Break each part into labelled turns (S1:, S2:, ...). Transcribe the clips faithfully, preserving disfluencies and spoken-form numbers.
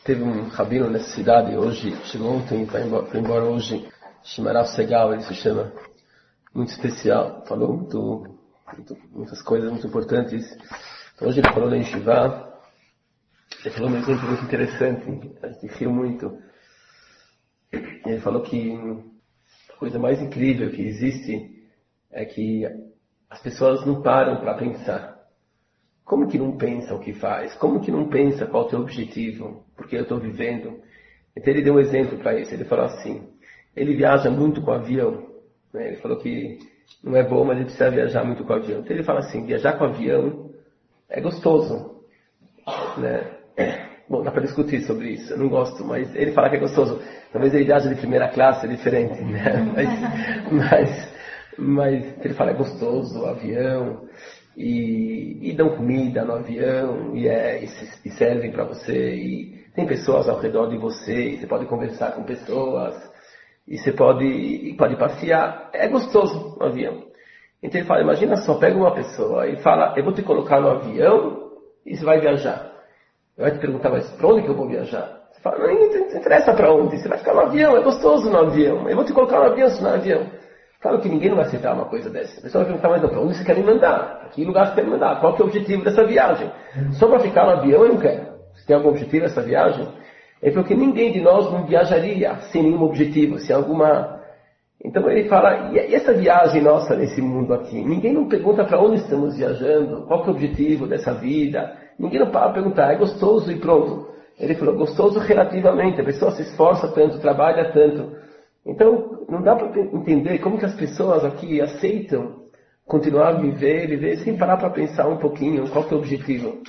S1: Teve um rabino nessa cidade hoje, chegou ontem, foi embora, foi embora hoje, Shimarav Segal, ele se chama, muito especial, falou muito, muito, muitas coisas muito importantes. Então, hoje ele falou na Yeshiva, ele falou um exemplo muito interessante, a gente riu muito. Ele falou que a coisa mais incrível que existe é que as pessoas não param para pensar. Como que não pensa o que faz? Como que não pensa qual é o teu objetivo? Porque eu estou vivendo. Então ele deu um exemplo para isso. Ele falou assim, ele viaja muito com avião. Né? Ele falou que não é bom, mas ele precisa viajar muito com avião. Então ele fala assim, viajar com avião é gostoso. Né? Bom, dá para discutir sobre isso. Eu não gosto, mas ele fala que é gostoso. Talvez ele viaja de primeira classe, é diferente. Né? Mas, mas, mas ele fala que é gostoso o avião. E, e dão comida no avião e, é, e, se, e servem para você e tem pessoas ao redor de você e você pode conversar com pessoas e você pode, e pode passear, é gostoso no avião. Então ele fala, imagina só, pega uma pessoa e fala, eu vou te colocar no avião e você vai viajar. Eu vou te perguntar, mas para onde que eu vou viajar? Você fala, não, não interessa para onde, você vai ficar no avião, é gostoso no avião, eu vou te colocar no avião, se no avião. Claro que ninguém não vai aceitar uma coisa dessa. A pessoa vai perguntar, mas não, para onde você quer me mandar? A que lugar você quer me mandar? Qual que é o objetivo dessa viagem? Só para ficar no avião eu não quero. Você tem algum objetivo nessa viagem? Ele falou que ninguém de nós não viajaria sem nenhum objetivo, sem alguma... Então ele fala, e essa viagem nossa nesse mundo aqui? Ninguém não pergunta para onde estamos viajando, qual que é o objetivo dessa vida? Ninguém não para para perguntar, é gostoso e pronto. Ele falou, gostoso relativamente, a pessoa se esforça tanto, trabalha tanto. Então, não dá para entender como que as pessoas aqui aceitam continuar a viver, viver sem parar para pensar um pouquinho qual que é o objetivo.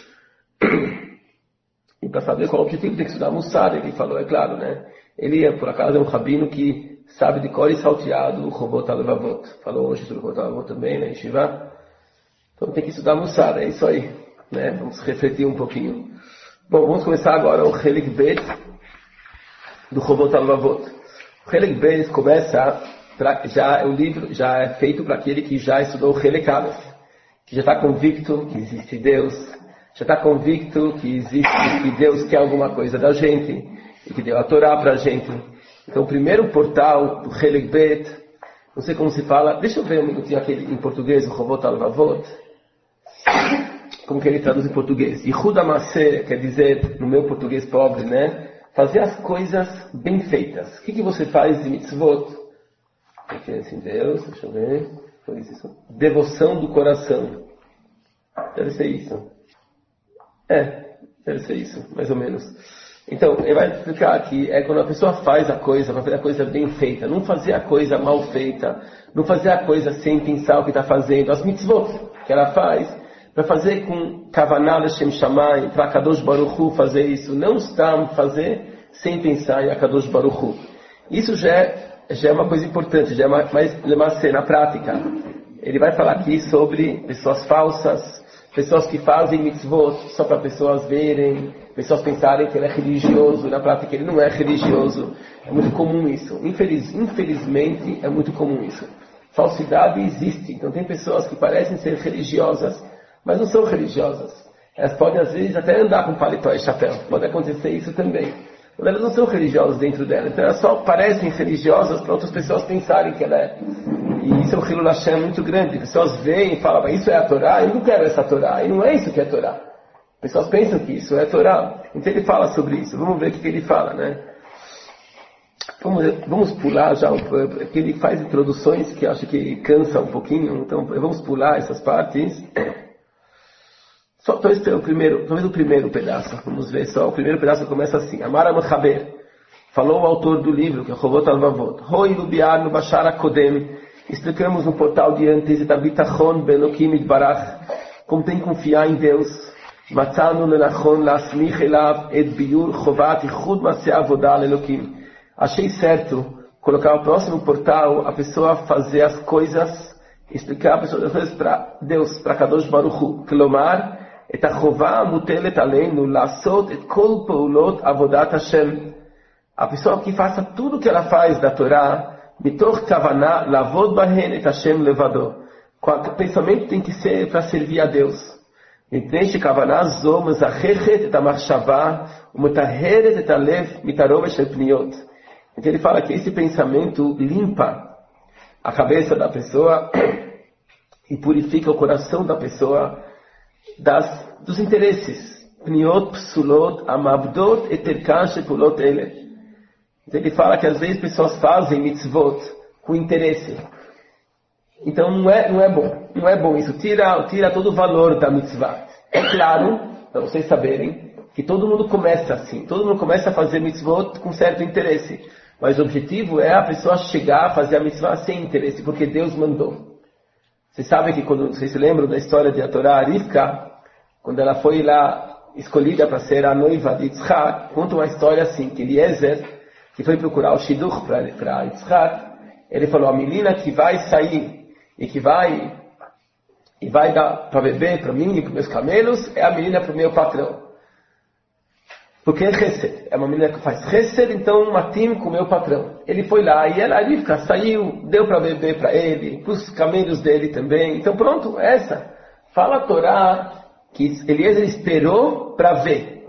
S1: E para saber qual é o objetivo tem que estudar Mussar, ele falou, é claro, né? Ele, por acaso, é um rabino que sabe de cor e salteado o Robot Alevavot. Falou hoje sobre o Robot Alevavot também, né, Yeshiva? Então tem que estudar Mussar, é isso aí. Né? Vamos refletir um pouquinho. Bom, vamos começar agora o Chelik Bet do Robot Alevavot. O Helek Beis começa, pra, já, o livro já é feito para aquele que já estudou o Helek Aleph, que já está convicto que existe Deus, já está convicto que existe, que Deus quer alguma coisa da gente, e que deu a Torá para a gente. Então o primeiro portal do Helek Bet, não sei como se fala, deixa eu ver um minutinho aquele em português, o Robot Alevavot, como que ele traduz em português. Yichud HaMaaseh quer dizer, no meu português pobre, né? Fazer as coisas bem feitas. O que, que você faz de mitzvot? Confiança em Deus, deixa eu ver. Foi isso. Devoção do coração. Deve ser isso. É, deve ser isso, mais ou menos. Então, ele vai explicar que é quando a pessoa faz a coisa, vai fazer a coisa bem feita. Não fazer a coisa mal feita. Não fazer a coisa sem pensar o que está fazendo. As mitzvot que ela faz, para fazer com Kavanah Leshem Shamayim, para Kadosh Baruch Hu fazer isso, não está fazer sem pensar em Akadosh Baruch Hu. Isso já é, já é uma coisa importante, já é mais lemassé, na prática. Ele vai falar aqui sobre pessoas falsas, pessoas que fazem mitzvot só para pessoas verem, pessoas pensarem que ele é religioso, na prática ele não é religioso. É muito comum isso. Infeliz, infelizmente é muito comum isso. Falsidade existe, então tem pessoas que parecem ser religiosas, mas não são religiosas. Elas podem, às vezes, até andar com paletó e chapéu. Pode acontecer isso também. Mas elas não são religiosas dentro dela. Então elas só parecem religiosas para outras pessoas pensarem que ela é. E isso é um Hilul Hashem muito grande. Pessoas veem e falam, mas isso é a Torá? Eu não quero essa Torá. E não é isso que é a Torá. Pessoas pensam que isso é a Torá. Então ele fala sobre isso. Vamos ver o que ele fala, né? Vamos, vamos pular já, porque ele faz introduções que acho que cansa um pouquinho. Então vamos pular essas partes. Só talvez pelo primeiro, talvez o primeiro pedaço. Vamos ver só. O primeiro pedaço começa assim. Amar Mechaber. Falou o autor do livro, que é Robot Alevavot. Roi Lubiar no Bashar HaKodem. Explicamos no portal de antes, Etabitachon Belokim Itbarach. Como tem que confiar em Deus. Matzanu Lenachon Lasmich Elav Et Biur Chovat Ichud Maseh Avodah Lelokim. Achei certo colocar o próximo portal, a pessoa fazer as coisas, explicar as coisas para Deus, para Kadosh Baruch Hu. Klomar, את החובה המוטלת עלינו לעשות את כל פעולות עבודת השם. A pessoa que faça tudo o que ela faz da Torá, מתוך כוונה לעבוד בהן את השם לבדו. O pensamento tem que ser para servir a Deus. מפני שכוונה זו מזככת את המחשבה ומטהרת את הלב מתערובת של פניות. Então ele fala que esse pensamento limpa a cabeça da pessoa e purifica o coração da pessoa das, dos interesses. Pniot, psulot, amavdot et terkan shepulot ele. Então ele fala que às vezes pessoas fazem mitzvot com interesse. Então não é, não é bom. Não é bom isso. Tira, tira todo o valor da mitzvah. É claro, para vocês saberem, que todo mundo começa assim. Todo mundo começa a fazer mitzvot com certo interesse. Mas o objetivo é a pessoa chegar a fazer a mitzvah sem interesse, porque Deus mandou. Vocês sabem que quando vocês se lembram da história de a Torá, a Rivka, quando ela foi lá escolhida para ser a noiva de Yitzhak, conta uma história assim, que Eliezer, que foi procurar o Shidduch para Yitzhak, ele falou, a menina que vai sair e que vai, e vai dar para beber para mim e para meus camelos, é a menina para o meu patrão. Porque é chesed, é uma menina que faz chesed, então matim com o meu patrão. Ele foi lá e ela, a Rivka, saiu, deu para beber para ele, para os camelos dele também. Então pronto, essa. Fala a Torá que Eliezer esperou para ver.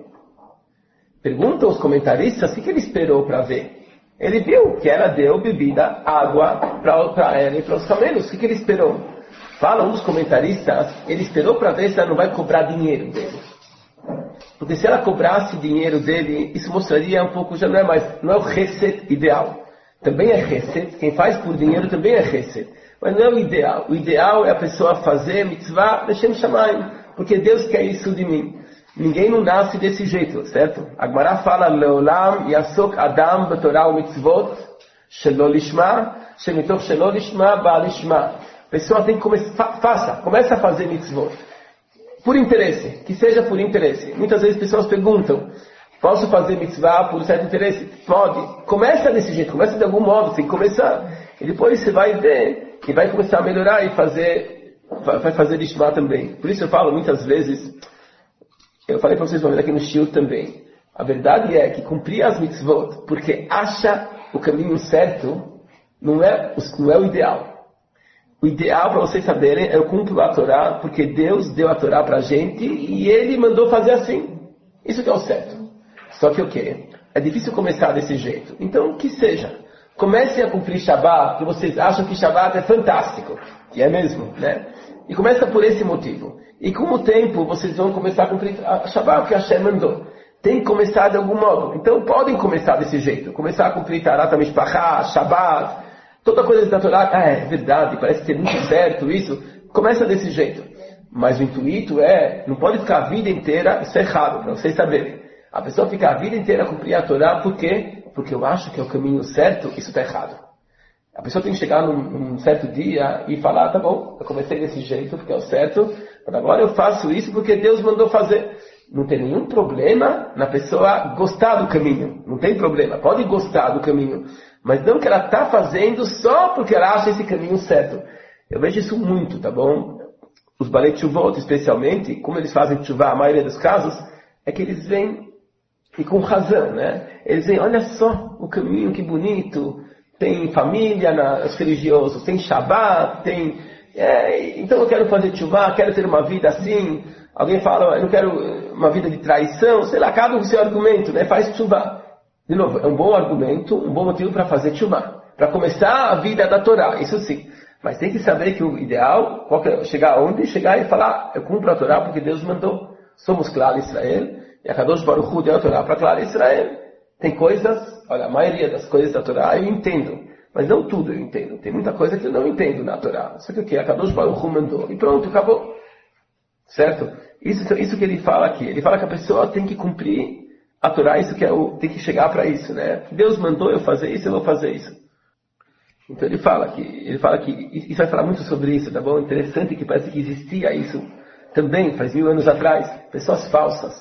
S1: Pergunta aos comentaristas o que, que ele esperou para ver. Ele viu que ela deu bebida, água para ela e para os camelos. O que, que ele esperou? Fala um dos comentaristas, ele esperou para ver se ela não vai cobrar dinheiro dele. Porque se ela cobrasse dinheiro dele, isso mostraria um pouco, já não é mais, não é o chesed ideal. Também é chesed, quem faz por dinheiro também é chesed. Mas não é o ideal. O ideal é a pessoa fazer mitzvah, deixem shamayim, porque Deus quer isso de mim. Ninguém não nasce desse jeito, certo? A Gemara fala, Leolam yasok adam betorah u'mitzvot, shelo lishma, shemitoch shelo lishma ba lishma. A pessoa tem que começar, faça, começa a fazer mitzvot. Por interesse, que seja por interesse. Muitas vezes pessoas perguntam, posso fazer mitzvah por certo interesse? Pode. Começa desse jeito, começa de algum modo, tem que começar. E depois você vai ver que vai começar a melhorar e fazer, vai fazer lishma também. Por isso eu falo muitas vezes, eu falei para vocês uma vez aqui no shiur também, a verdade é que cumprir as mitzvot, porque acha o caminho certo, não é, não é o ideal. O ideal, para vocês saberem, é eu cumpro a Torá, porque Deus deu a Torá para a gente e Ele mandou fazer assim. Isso que é o certo. Só que o quê? É difícil começar desse jeito. Então, que seja. Comecem a cumprir Shabbat, que vocês acham que Shabbat é fantástico. Que é mesmo, né? E começa por esse motivo. E com o tempo, vocês vão começar a cumprir a Shabbat, que a Hashem mandou. Tem que começar de algum modo. Então, podem começar desse jeito. Começar a cumprir Tarat HaMishpachá, Shabbat, toda coisa da Torá, ah, é verdade, parece ser muito certo isso, começa desse jeito. Mas o intuito é, não pode ficar a vida inteira, isso é errado, para vocês saberem. A pessoa fica a vida inteira a cumprir a Torá, por quê? Porque eu acho que é o caminho certo, isso está errado. A pessoa tem que chegar num, num certo dia e falar, tá bom, eu comecei desse jeito, porque é o certo, mas agora eu faço isso porque Deus mandou fazer. Não tem nenhum problema na pessoa gostar do caminho, não tem problema, pode gostar do caminho. Mas não que ela está fazendo só porque ela acha esse caminho certo. Eu vejo isso muito, tá bom? Os Balei Tshuvot, especialmente, como eles fazem Tshuvah, a maioria dos casos, é que eles vêm, e com razão, né? Eles vêm, olha só o caminho, que bonito, tem família nos religiosos, tem Shabbat, tem... É, então eu quero fazer Tshuvah, quero ter uma vida assim. Alguém fala, eu não quero uma vida de traição, sei lá, cada um com seu argumento, né? Faz Tshuvah. De novo, é um bom argumento, um bom motivo para fazer tshuvah, para começar a vida da Torá, isso sim. Mas tem que saber que o ideal, qual que é, chegar onde? Chegar e falar, eu cumpro a Torá porque Deus mandou. Somos Klal Israel, e a Kadosh Baruch Hu deu a Torá para Klal Israel. Tem coisas, olha, a maioria das coisas da Torá eu entendo, mas não tudo eu entendo. Tem muita coisa que eu não entendo na Torá. Só que o que? A Kadosh Baruch Hu mandou, e pronto, acabou. Certo? Isso, isso que ele fala aqui. Ele fala que a pessoa tem que cumprir a Torá, isso que é o, tem que chegar para isso, né? Deus mandou eu fazer isso, eu vou fazer isso. Então ele fala que, ele fala que, isso vai falar muito sobre isso, tá bom? Interessante que parece que existia isso também, faz mil anos atrás. Pessoas falsas.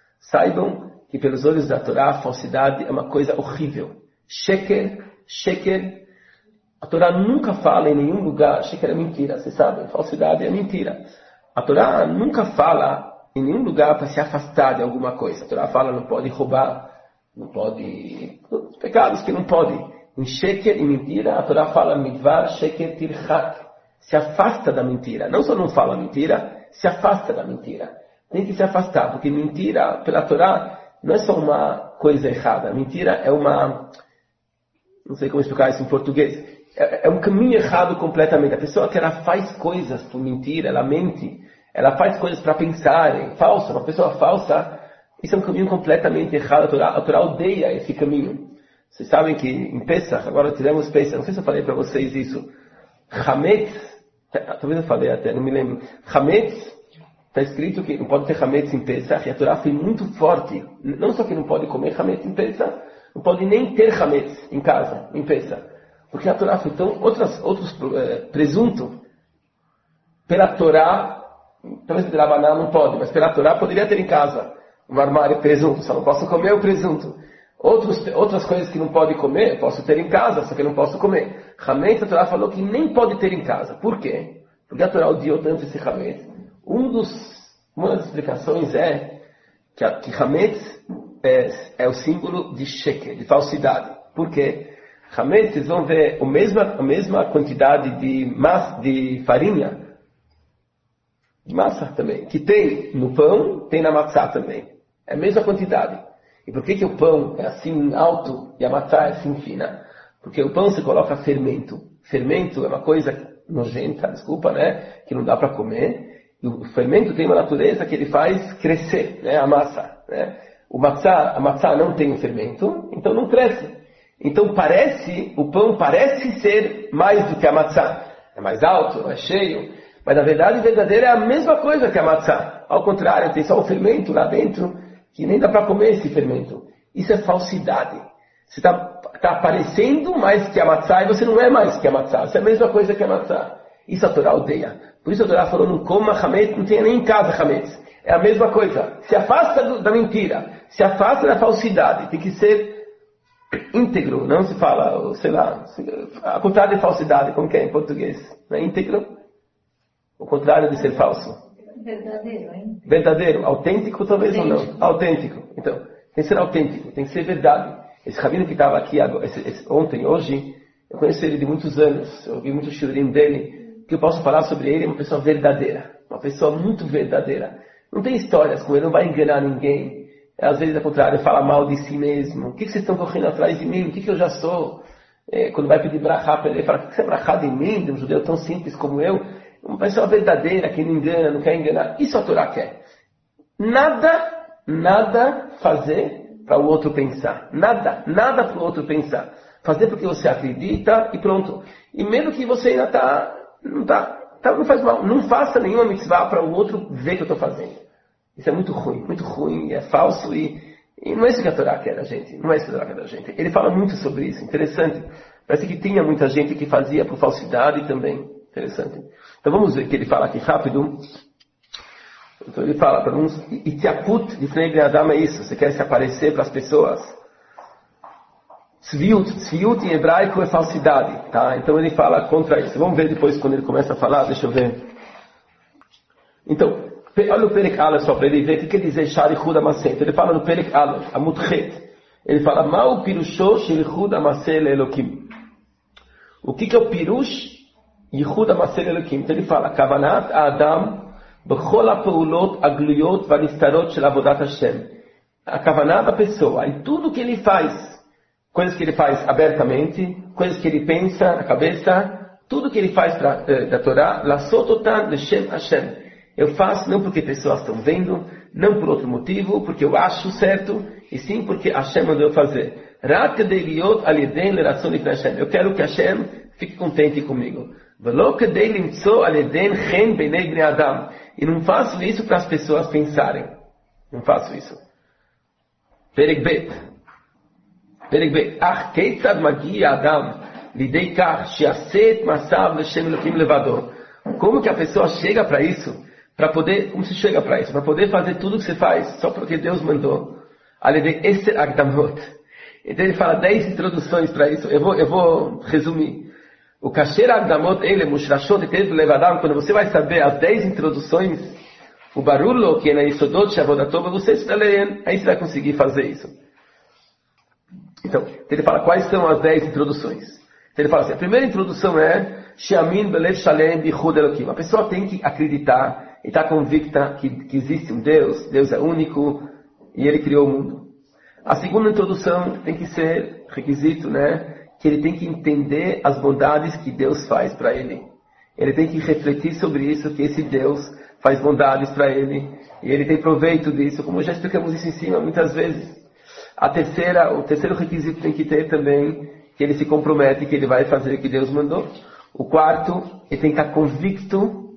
S1: Saibam que pelos olhos da Torá, a falsidade é uma coisa horrível. Sheker, sheker. A Torá nunca fala em nenhum lugar, sheker é mentira, vocês sabem, falsidade é mentira. A Torá nunca fala em nenhum lugar para se afastar de alguma coisa. A Torá fala não pode roubar, não pode... pecados que não pode. Em sheker e mentira, a Torá fala midvar sheker tirchak. Se afasta da mentira. Não só não fala mentira, se afasta da mentira. tem que se afastar, porque mentira, pela Torá, não é só uma coisa errada. Mentira é uma, não sei como explicar isso em português, é, é um caminho errado completamente. A pessoa que ela faz coisas por mentira, ela mente, ela faz coisas para pensar, é falsa, uma pessoa falsa, isso é um caminho completamente errado. A Torá, a Torá odeia esse caminho. Vocês sabem que em Pesach, agora tivemos Pesach, não sei se eu falei para vocês isso, Hametz, talvez eu falei até, não me lembro, Hametz, está escrito que não pode ter Hametz em Pesach, e a Torá foi muito forte, não só que não pode comer Hametz em Pesach, não pode nem ter Hametz em casa, em Pesach, porque a Torá foi tão, outras, outros é, presunto, pela Torá, talvez pela banana não pode, mas pela Torá poderia ter em casa, um armário de presunto, só não posso comer o presunto. Outros, outras coisas que não pode comer, posso ter em casa, só que não posso comer. Hametz, a Torá falou que nem pode ter em casa. Por quê? Porque a Torá odiou tanto esse Hametz. Um dos, uma das explicações é que, a, que Hametz é, é o símbolo de sheker, de falsidade. Por quê? Hametz, vocês vão ver a mesma, a mesma quantidade de, massa, de farinha, de massa também, que tem no pão, tem na matzá também. É a mesma quantidade. E por que, que o pão é assim alto e a matzá é assim fina? Porque o pão se coloca fermento. Fermento é uma coisa nojenta, desculpa, né? Que não dá para comer. E o fermento tem uma natureza que ele faz crescer, né? A massa, né? O matzá, a matzá não tem o fermento, então não cresce. Então parece, o pão parece ser mais do que a matzá. É mais alto, é cheio. Mas na verdade, verdadeira é a mesma coisa que a matzá. Ao contrário, tem só o fermento lá dentro, que nem dá para comer esse fermento. Isso é falsidade. Você está tá aparecendo mais que a matzá e você não é mais que a matzá. Isso é a mesma coisa que a matzá. Isso a Torá odeia. Por isso a Torá falou, não coma hametz, não tenha nem em casa hametz. É a mesma coisa. Se afasta do, da mentira. Se afasta da falsidade. Tem que ser íntegro. Não se fala, sei lá, a contrário de falsidade, como que é em português? Não é íntegro? O contrário de ser falso.
S2: Verdadeiro, hein?
S1: Verdadeiro. Autêntico talvez
S2: Autêntico.
S1: ou não. Autêntico. Então, tem que ser autêntico. Tem que ser verdade. Esse rabino que estava aqui agora, esse, esse, ontem, hoje, eu conheço ele de muitos anos. Eu ouvi muito shiurim dele. O que eu posso falar sobre ele é uma pessoa verdadeira. Uma pessoa muito verdadeira. Não tem histórias com ele. Não vai enganar ninguém. Às vezes, ao contrário, fala mal de si mesmo. O que, que vocês estão correndo atrás de mim? O que, que eu já sou? É, quando vai pedir brachá para ele, ele fala, o que você é brachá de mim? De um judeu tão simples como eu? Uma pessoa verdadeira, que não engana, não quer enganar. Isso a Torá quer. Nada, nada fazer para o outro pensar. Nada, nada para o outro pensar. Fazer porque você acredita e pronto. E mesmo que você ainda está, não está, tá, não faz mal. Não faça nenhuma mitzvah para o outro ver que eu estou fazendo. Isso é muito ruim, muito ruim, é falso e, e não é isso que a Torá quer da gente. Não é isso que a Torá quer da gente. Ele fala muito sobre isso, interessante. Parece que tinha muita gente que fazia por falsidade também. Interessante. Então vamos ver o que ele fala aqui rápido. Então ele fala para uns, Itiakut de Fnei Adam é isso, você quer se aparecer para as pessoas. Tzviut, tzviut em hebraico é falsidade, tá? Então ele fala contra isso. Vamos ver depois quando ele começa a falar, deixa eu ver. Então, olha o Perek Aleph só para ele ver o que quer dizer Sharichud Amaseh. Então ele fala no Perek Aleph, Amutchet. Ele fala, Ma'u Pirusho Sharichud Amaseh Leelokim. O que que é o Pirush? Yichud Amaseh Elokim. Então ele fala, Kavanat Adam B'chol HaPeulot Agluyot Vanistarot Shel Avodat Hashem. A Kavanat da pessoa, em tudo que ele faz, coisas que ele faz abertamente, coisas que ele pensa na cabeça, tudo que ele faz pra, eh, da Torá, Lasototan L'Shem Hashem. Eu faço não porque pessoas estão vendo, não por outro motivo, porque eu acho certo, e sim porque Hashem mandou fazer. Rat Kedeliot Aliden Leratzon Lifnei Hashem. Eu quero que Hashem fique contente comigo. E não faço isso para as pessoas pensarem. Não faço isso. Perek Bet. Perek Bet. Ach, keitzad magi Adam lidei kach sheaset masav l'shem Elokim levado. Como que a pessoa chega para isso? Para poder, como se chega para isso? Para poder fazer tudo que você faz, só porque Deus mandou. Alidei eser agdamot. Então ele fala dez introduções para isso. Eu vou, eu vou resumir. O Kasher Agdamot ele Mushrashot Etev Levadam, quando você vai saber as dez introduções, o Barulo, que é na Yesodot Shavodatova, você está lendo, aí você vai conseguir fazer isso. Então, ele fala quais são as dez introduções. Então, ele fala assim, a primeira introdução é Sheamin Belev Shalem Bichud Elokim. A pessoa tem que acreditar e está convicta que, que existe um Deus, Deus é único e Ele criou o mundo. A segunda introdução tem que ser requisito, né? Que ele tem que entender as bondades que Deus faz para ele. Ele tem que refletir sobre isso, que esse Deus faz bondades para ele e ele tem proveito disso, como já explicamos isso em cima muitas vezes. A terceira, o terceiro requisito tem que ter também que ele se compromete que ele vai fazer o que Deus mandou. O quarto, ele tem que estar convicto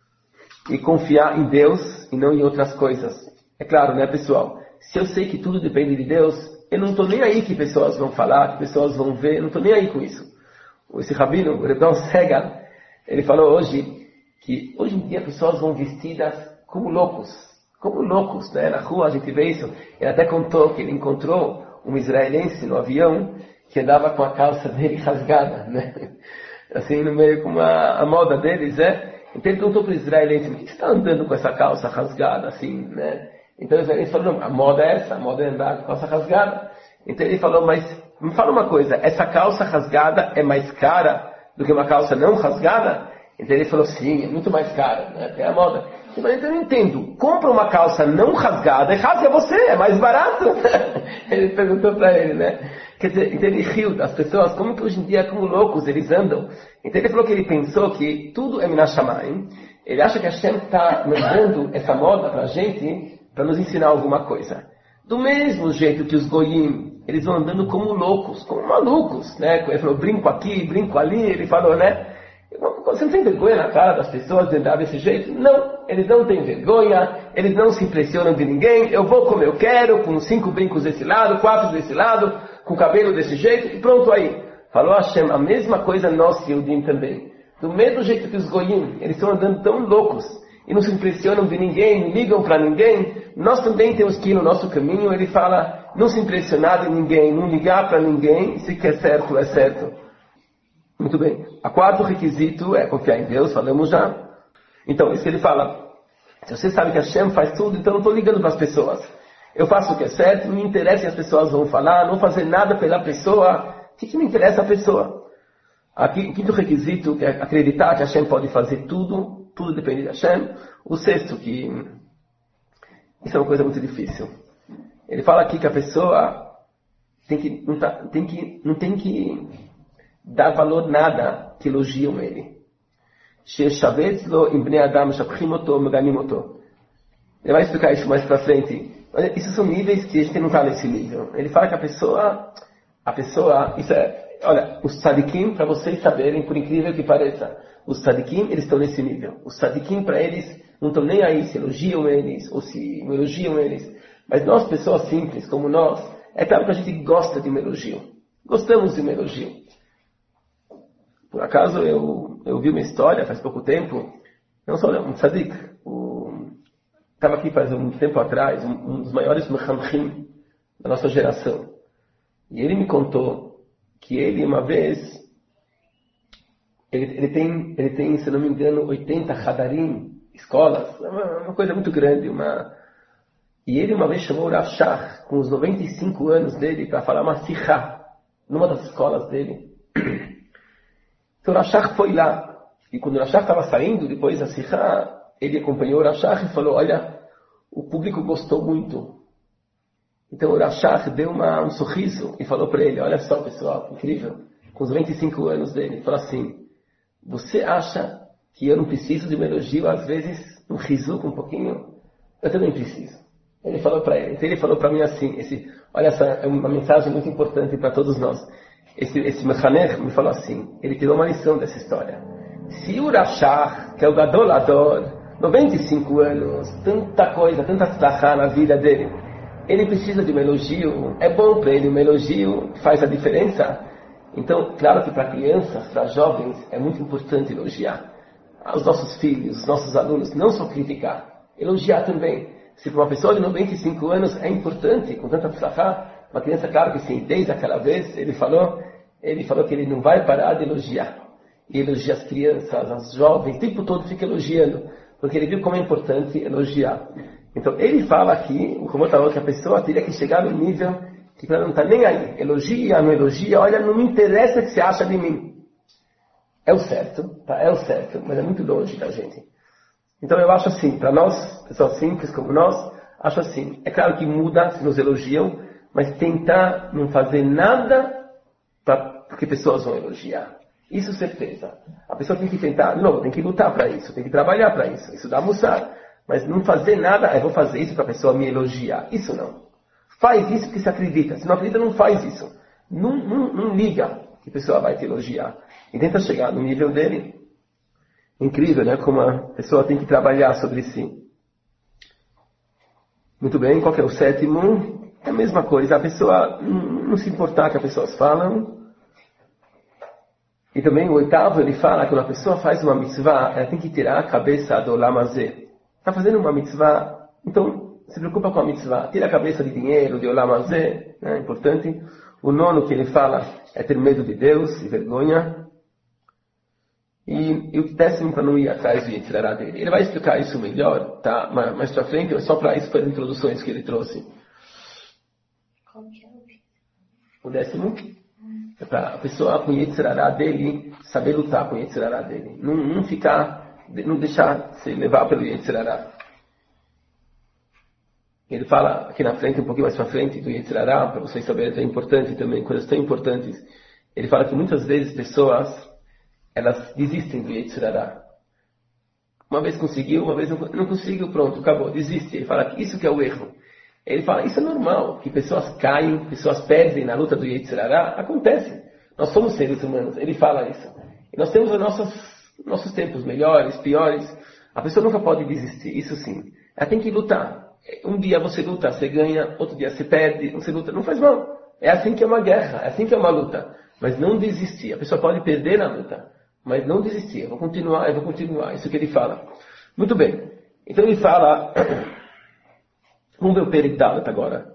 S1: e confiar em Deus e não em outras coisas. É claro, né, pessoal? Se eu sei que tudo depende de Deus, eu não estou nem aí que pessoas vão falar, que pessoas vão ver, eu não estou nem aí com isso. Esse rabino, o Rebbe Segal, ele falou hoje que hoje em dia pessoas vão vestidas como loucos, como loucos, né? Na rua a gente vê isso. Ele até contou que ele encontrou um israelense no avião que andava com a calça dele rasgada, né? Assim, no meio com a, a moda deles, né? Então ele perguntou para o israelense, por que você está andando com essa calça rasgada, assim, né? Então ele falou, não, a moda é essa, a moda é andar com a calça rasgada. Então ele falou, mas me fala uma coisa, essa calça rasgada é mais cara do que uma calça não rasgada? Então ele falou, sim, é muito mais cara, né? Tem a moda. Eu falei, então eu não entendo, compra uma calça não rasgada e rasga você, é mais barato. Ele perguntou para ele, né? Quer dizer, então ele riu das pessoas, como que hoje em dia, como loucos, eles andam. Então ele falou que ele pensou que tudo é Minashamayim. Ele acha que a Hashem está mandando essa moda para a gente para nos ensinar alguma coisa. Do mesmo jeito que os goyim, eles vão andando como loucos, como malucos, né? Ele falou, brinco aqui, brinco ali, ele falou, né? Você não tem vergonha na cara das pessoas de andar desse jeito? Não, eles não têm vergonha, eles não se impressionam de ninguém, eu vou como eu quero, com cinco brincos desse lado, quatro desse lado, com o cabelo desse jeito, e pronto aí. Falou Hashem, a mesma coisa nós, Yehudim, também. Do mesmo jeito que os goyim, eles estão andando tão loucos, e não se impressionam de ninguém, não ligam para ninguém, nós também temos que ir no nosso caminho. Ele fala, não se impressionar de ninguém, não ligar para ninguém, se quer certo, é certo. Muito bem. O quarto requisito é confiar em Deus, falamos já. Então, isso que ele fala, se você sabe que Hashem faz tudo, então eu não estou ligando para as pessoas. Eu faço o que é certo, não me interessa se as pessoas vão falar, não fazer nada pela pessoa, o que, que me interessa a pessoa? Aqui, o quinto requisito é acreditar que Hashem pode fazer tudo, tudo depende de Hashem. O sexto, que isso é uma coisa muito difícil. Ele fala aqui que a pessoa tem que, não, tá, tem que, não tem que dar valor nada que elogiam ele. Ele vai explicar isso mais pra frente. Isso são níveis que a gente não está nesse nível. Ele fala que a pessoa, a pessoa, isso é, olha, os tzadikim, para vocês saberem, por incrível que pareça, os tzadikim, eles estão nesse nível. Os tzadikim, para eles, não estão nem aí se elogiam eles ou se não elogiam eles. Mas nós, pessoas simples como nós, é claro que a gente gosta de um elogio. Gostamos de um elogio. Por acaso, eu, eu vi uma história faz pouco tempo, não só um tzadik, estava aqui faz um tempo atrás, um, um dos maiores mechamchim da nossa geração. E ele me contou que ele, uma vez, ele, ele, tem, ele tem, se não me engano, oitenta hadarim, escolas, uma, uma coisa muito grande. Uma... E ele uma vez chamou o Rav Shach, com os noventa e cinco anos dele, para falar uma sikha, numa das escolas dele. Então o Rav Shach foi lá. E quando o Rav Shach estava saindo, depois da sikha, ele acompanhou o Rav Shach e falou, olha, o público gostou muito. Então o Rav Shach deu uma, um sorriso e falou para ele, olha só pessoal, incrível, com os noventa e cinco anos dele, falou assim, você acha que eu não preciso de um elogio, às vezes, um riso um pouquinho? Eu também preciso. Ele falou para ele, então ele falou para mim assim, esse, olha, essa é uma mensagem muito importante para todos nós. Esse, esse Mechanech me falou assim, ele tirou uma lição dessa história. Se o Rav Shach, que é o Gadolador, noventa e cinco anos, tanta coisa, tanta tzlachá na vida dele, ele precisa de um elogio, é bom para ele um elogio, faz a diferença. Então, claro que para crianças, para jovens, é muito importante elogiar. Os nossos filhos, os nossos alunos, não só criticar, elogiar também. Se para uma pessoa de noventa e cinco anos é importante, com tanta tzlachá, uma criança, claro que sim, desde aquela vez, ele falou, ele falou que ele não vai parar de elogiar. E elogia as crianças, as jovens, o tempo todo fica elogiando, porque ele viu como é importante elogiar. Então ele fala aqui, o Ramon falou que a pessoa teria que chegar no nível que ela não está nem aí, elogia, não elogia, olha, não me interessa o que você acha de mim. É o certo, tá? É o certo, mas é muito longe da gente. Então eu acho assim, para nós, pessoas simples como nós, acho assim, é claro que muda se nos elogiam, mas tentar não fazer nada pra, porque pessoas vão elogiar. Isso certeza. A pessoa tem que tentar, não, tem que lutar para isso, tem que trabalhar para isso, isso dá almoçar. Mas não fazer nada, eu vou fazer isso para a pessoa me elogiar. Isso não. Faz isso porque se acredita. Se não acredita, não faz isso. Não, não, não liga que a pessoa vai te elogiar. E tenta chegar no nível dele. Incrível, né? Como a pessoa tem que trabalhar sobre si. Muito bem, qual que é o sétimo? É a mesma coisa. A pessoa não, não se importar que as pessoas falam. E também o oitavo, ele fala que quando a pessoa faz uma mitzvah, ela tem que tirar a cabeça do olam hazé. Está fazendo uma mitzvah, então se preocupa com a mitzvah. Tira a cabeça de dinheiro, de olam hazé, é importante. O nono que ele fala é ter medo de Deus e vergonha. E, e o décimo para não ir atrás do Yetzer Hara dele. Ele vai explicar isso melhor, tá? Mais, mais para frente, é só para isso, para as introduções que ele trouxe. O décimo é para a pessoa com o Yetzer Hara dele saber lutar com o Yetzer Hara dele. Não, não ficar, não deixar se levar pelo Yetzer Hara. Ele fala aqui na frente, um pouquinho mais para frente, do Yetzer Hara, para vocês saberem, é importante também, coisas tão importantes. Ele fala que muitas vezes pessoas, elas desistem do Yetzer Hara. Uma vez conseguiu, uma vez não, não conseguiu, pronto, acabou, desiste. Ele fala que isso que é o erro. Ele fala, isso é normal, que pessoas caem, pessoas perdem na luta do Yetzer Hara, acontece. Nós somos seres humanos, ele fala isso. E nós temos os nossos, nossos tempos melhores, piores. A pessoa nunca pode desistir, isso sim. Ela tem que lutar. Um dia você luta, você ganha, outro dia você perde, você luta, não faz mal. É assim que é uma guerra, é assim que é uma luta. Mas não desistir. A pessoa pode perder na luta, mas não desistir. Eu vou continuar, eu vou continuar. Isso que ele fala. Muito bem. Então ele fala... Vamos ver o Perek Dalet agora.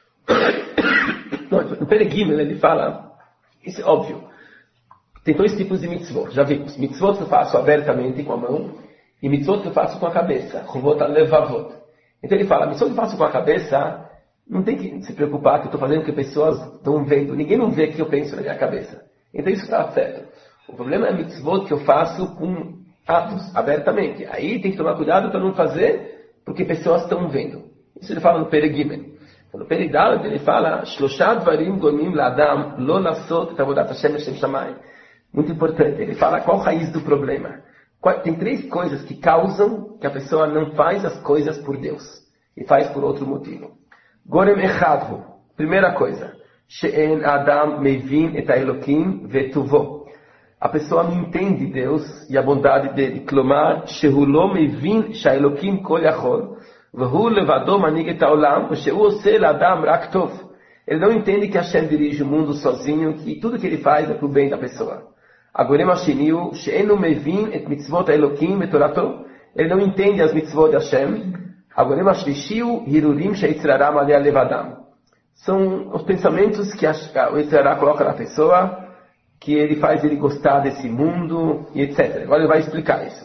S1: No Perek Gimel ele fala... Isso é óbvio. Tem dois tipos de mitzvot. Já vimos. Mitzvot que eu faço abertamente com a mão e mitzvot que eu faço com a cabeça. Chovot levavot. Então ele fala, mitzvot que eu faço com a cabeça, não tem que se preocupar que eu estou fazendo o que pessoas estão vendo. Ninguém não vê o que eu penso na minha cabeça. Então isso está certo. O problema é mitzvot que eu faço com atos, abertamente. Aí tem que tomar cuidado para não fazer porque pessoas estão vendo. Isso ele fala no Perek Gimel. No Perek Dalet ele fala, Shlosha dvarim gormim la'adam lo lasot et avodat Hashem leshem shamayim. Muito importante. Ele fala qual a raiz do problema. Tem três coisas que causam que a pessoa não faz as coisas por Deus. E faz por outro motivo. Gorem echadvu. Primeira coisa. She'en adam mevin et ha'elokim vetuvo. A pessoa não entende Deus e a bondade dele. Klomar, shehu lo mevin sha'elokim kol yachol. Vehu levado manig et ha'olam. Shehu ose l'adam rak tov. Ele não entende que Hashem dirige o mundo sozinho, que tudo que ele faz é para o bem da pessoa. Agorem Hashiniu, she'enu mevin et mitzvot ha'elokim vetorato. Ele não entende as mitzvot de Hashem. Agorem Hashlishiu, hirurim she'Yetzer Hara maleh levadam. São os pensamentos que o Yetzer Hara coloca na pessoa, que ele faz ele gostar desse mundo, e etcétera. Agora ele vai explicar isso.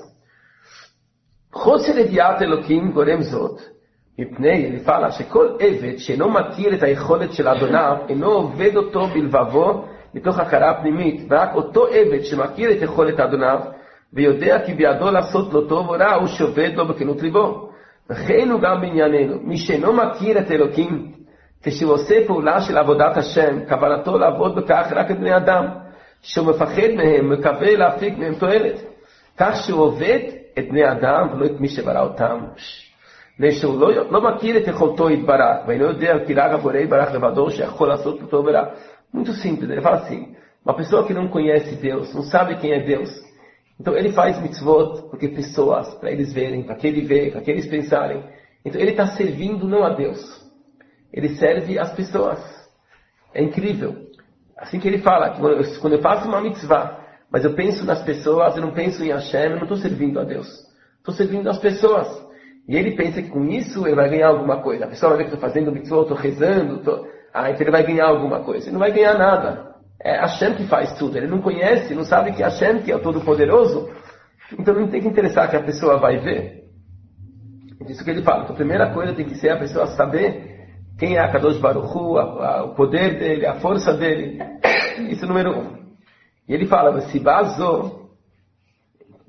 S1: Chosser eviat elokim gorem zot. מפני, ele fala, שכל עבד שאינו מכיר את היכולת של אדוניו, אינו עובד אותו בלבבו מתוך הכרה פנימית, ורק אותו עבד שמכיר את יכולת אדוניו, ויודע כי בידו לעשות לו טוב או רע, הוא שעובד לו בכנות ליבו. וכן הוא גם בענייננו, מי שאינו מכיר את אלוקים, כשהוא עושה פעולה של עבודת השם, כוונתו לעבוד בכך רק את בני אדם, שהוא מפחד מהם, מקווה להפיק מהם תועלת, כך שהוא עובד את בני אדם ולא את מי שברא אותם. שהוא לא, לא מכיר את יכולתו יתברך, ואינו יודע כי רק הבורא יתברך לבדו שיכול לעשות אותו ורע. Muito simples, ele fala assim, uma pessoa que não conhece Deus, não sabe quem é Deus, então ele faz mitzvot porque pessoas, para eles verem, para que ele vê, para que eles pensarem. Então ele está servindo não a Deus, ele serve as pessoas. É incrível. Assim que ele fala, que quando eu, quando eu faço uma mitzvah, mas eu penso nas pessoas, eu não penso em Hashem, eu não estou servindo a Deus, estou servindo as pessoas. E ele pensa que com isso ele vai ganhar alguma coisa. A pessoa vai ver que estou fazendo mitzvot, estou rezando, tô... ah, então ele vai ganhar alguma coisa. Ele não vai ganhar nada. É Hashem que faz tudo. Ele não conhece, não sabe que Hashem que é o Todo-Poderoso. Então não tem que interessar que a pessoa vai ver. É isso que ele fala. Então a primeira coisa tem que ser a pessoa saber quem é a Kadosh Baruch Hu, a, a, o poder dele, a força dele. Isso é o número um. E ele fala, se basou,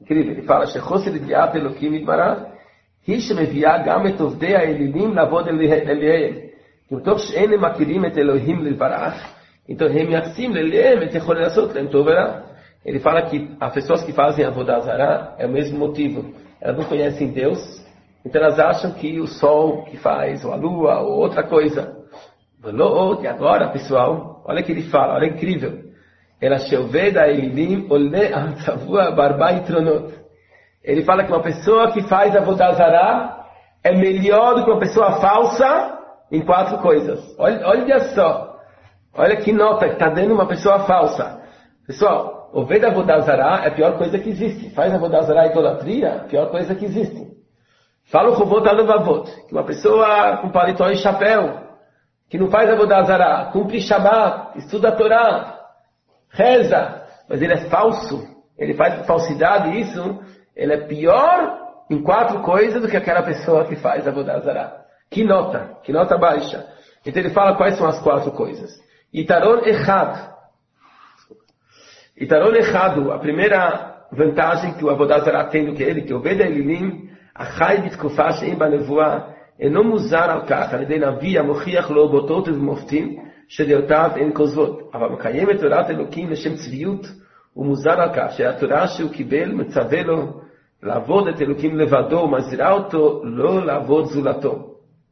S1: incrível, ele fala, שחוסר ידיעת אלוקים יתברך, היא שמביאה גם את עובדי האלילים לעבוד אליהם. מתוך שאין הם מכירים את אלוהים לברך, então הם מייחסים אליהם את יכולת לעשות להם טוב ורע. Ele fala que as pessoas que fazem a avodah zará é o mesmo motivo. Elas não conhecem Deus, então elas acham que o sol que faz, ou a lua, ou outra coisa. E agora, pessoal, olha o que ele fala, olha incrível. Ela choveda elilim olé al barba e tronot. Ele fala que uma pessoa que faz a avodah zará é melhor do que uma pessoa falsa em quatro coisas. Olha, olha só, olha que nota que está dando uma pessoa falsa. Pessoal, o Ved Avodah Zará é a pior coisa que existe. Faz Avodah Zará idolatria, a pior coisa que existe. Fala o Chovot Alevavot, que uma pessoa com paletó e chapéu, que não faz Avodah Zará, cumpre Shabbat, estuda a Torá, reza, mas ele é falso, ele faz falsidade, isso, ele é pior em quatro coisas do que aquela pessoa que faz Avodah Zará. Que nota, que nota baixa. Então ele fala quais são as quatro coisas. Itaron Echad. Itaron Echad, a primeira vantagem que o Avodah Zará tem do que ele, que o Veda Elilim, Achai Bitkufah Shein Banevuah, אינו מוזר על כך, על ידי נביא המוכיח לו באותות ובמופתים, שדעותיו אין כוזבות. אבל מקיים את תורת אלוקים לשם צביעות, הוא מוזר על כך, שהתורה שהוא קיבל מצווה לו לעבוד את אלוקים לבדו, ומזהירה אותו לא לעבוד זולתו.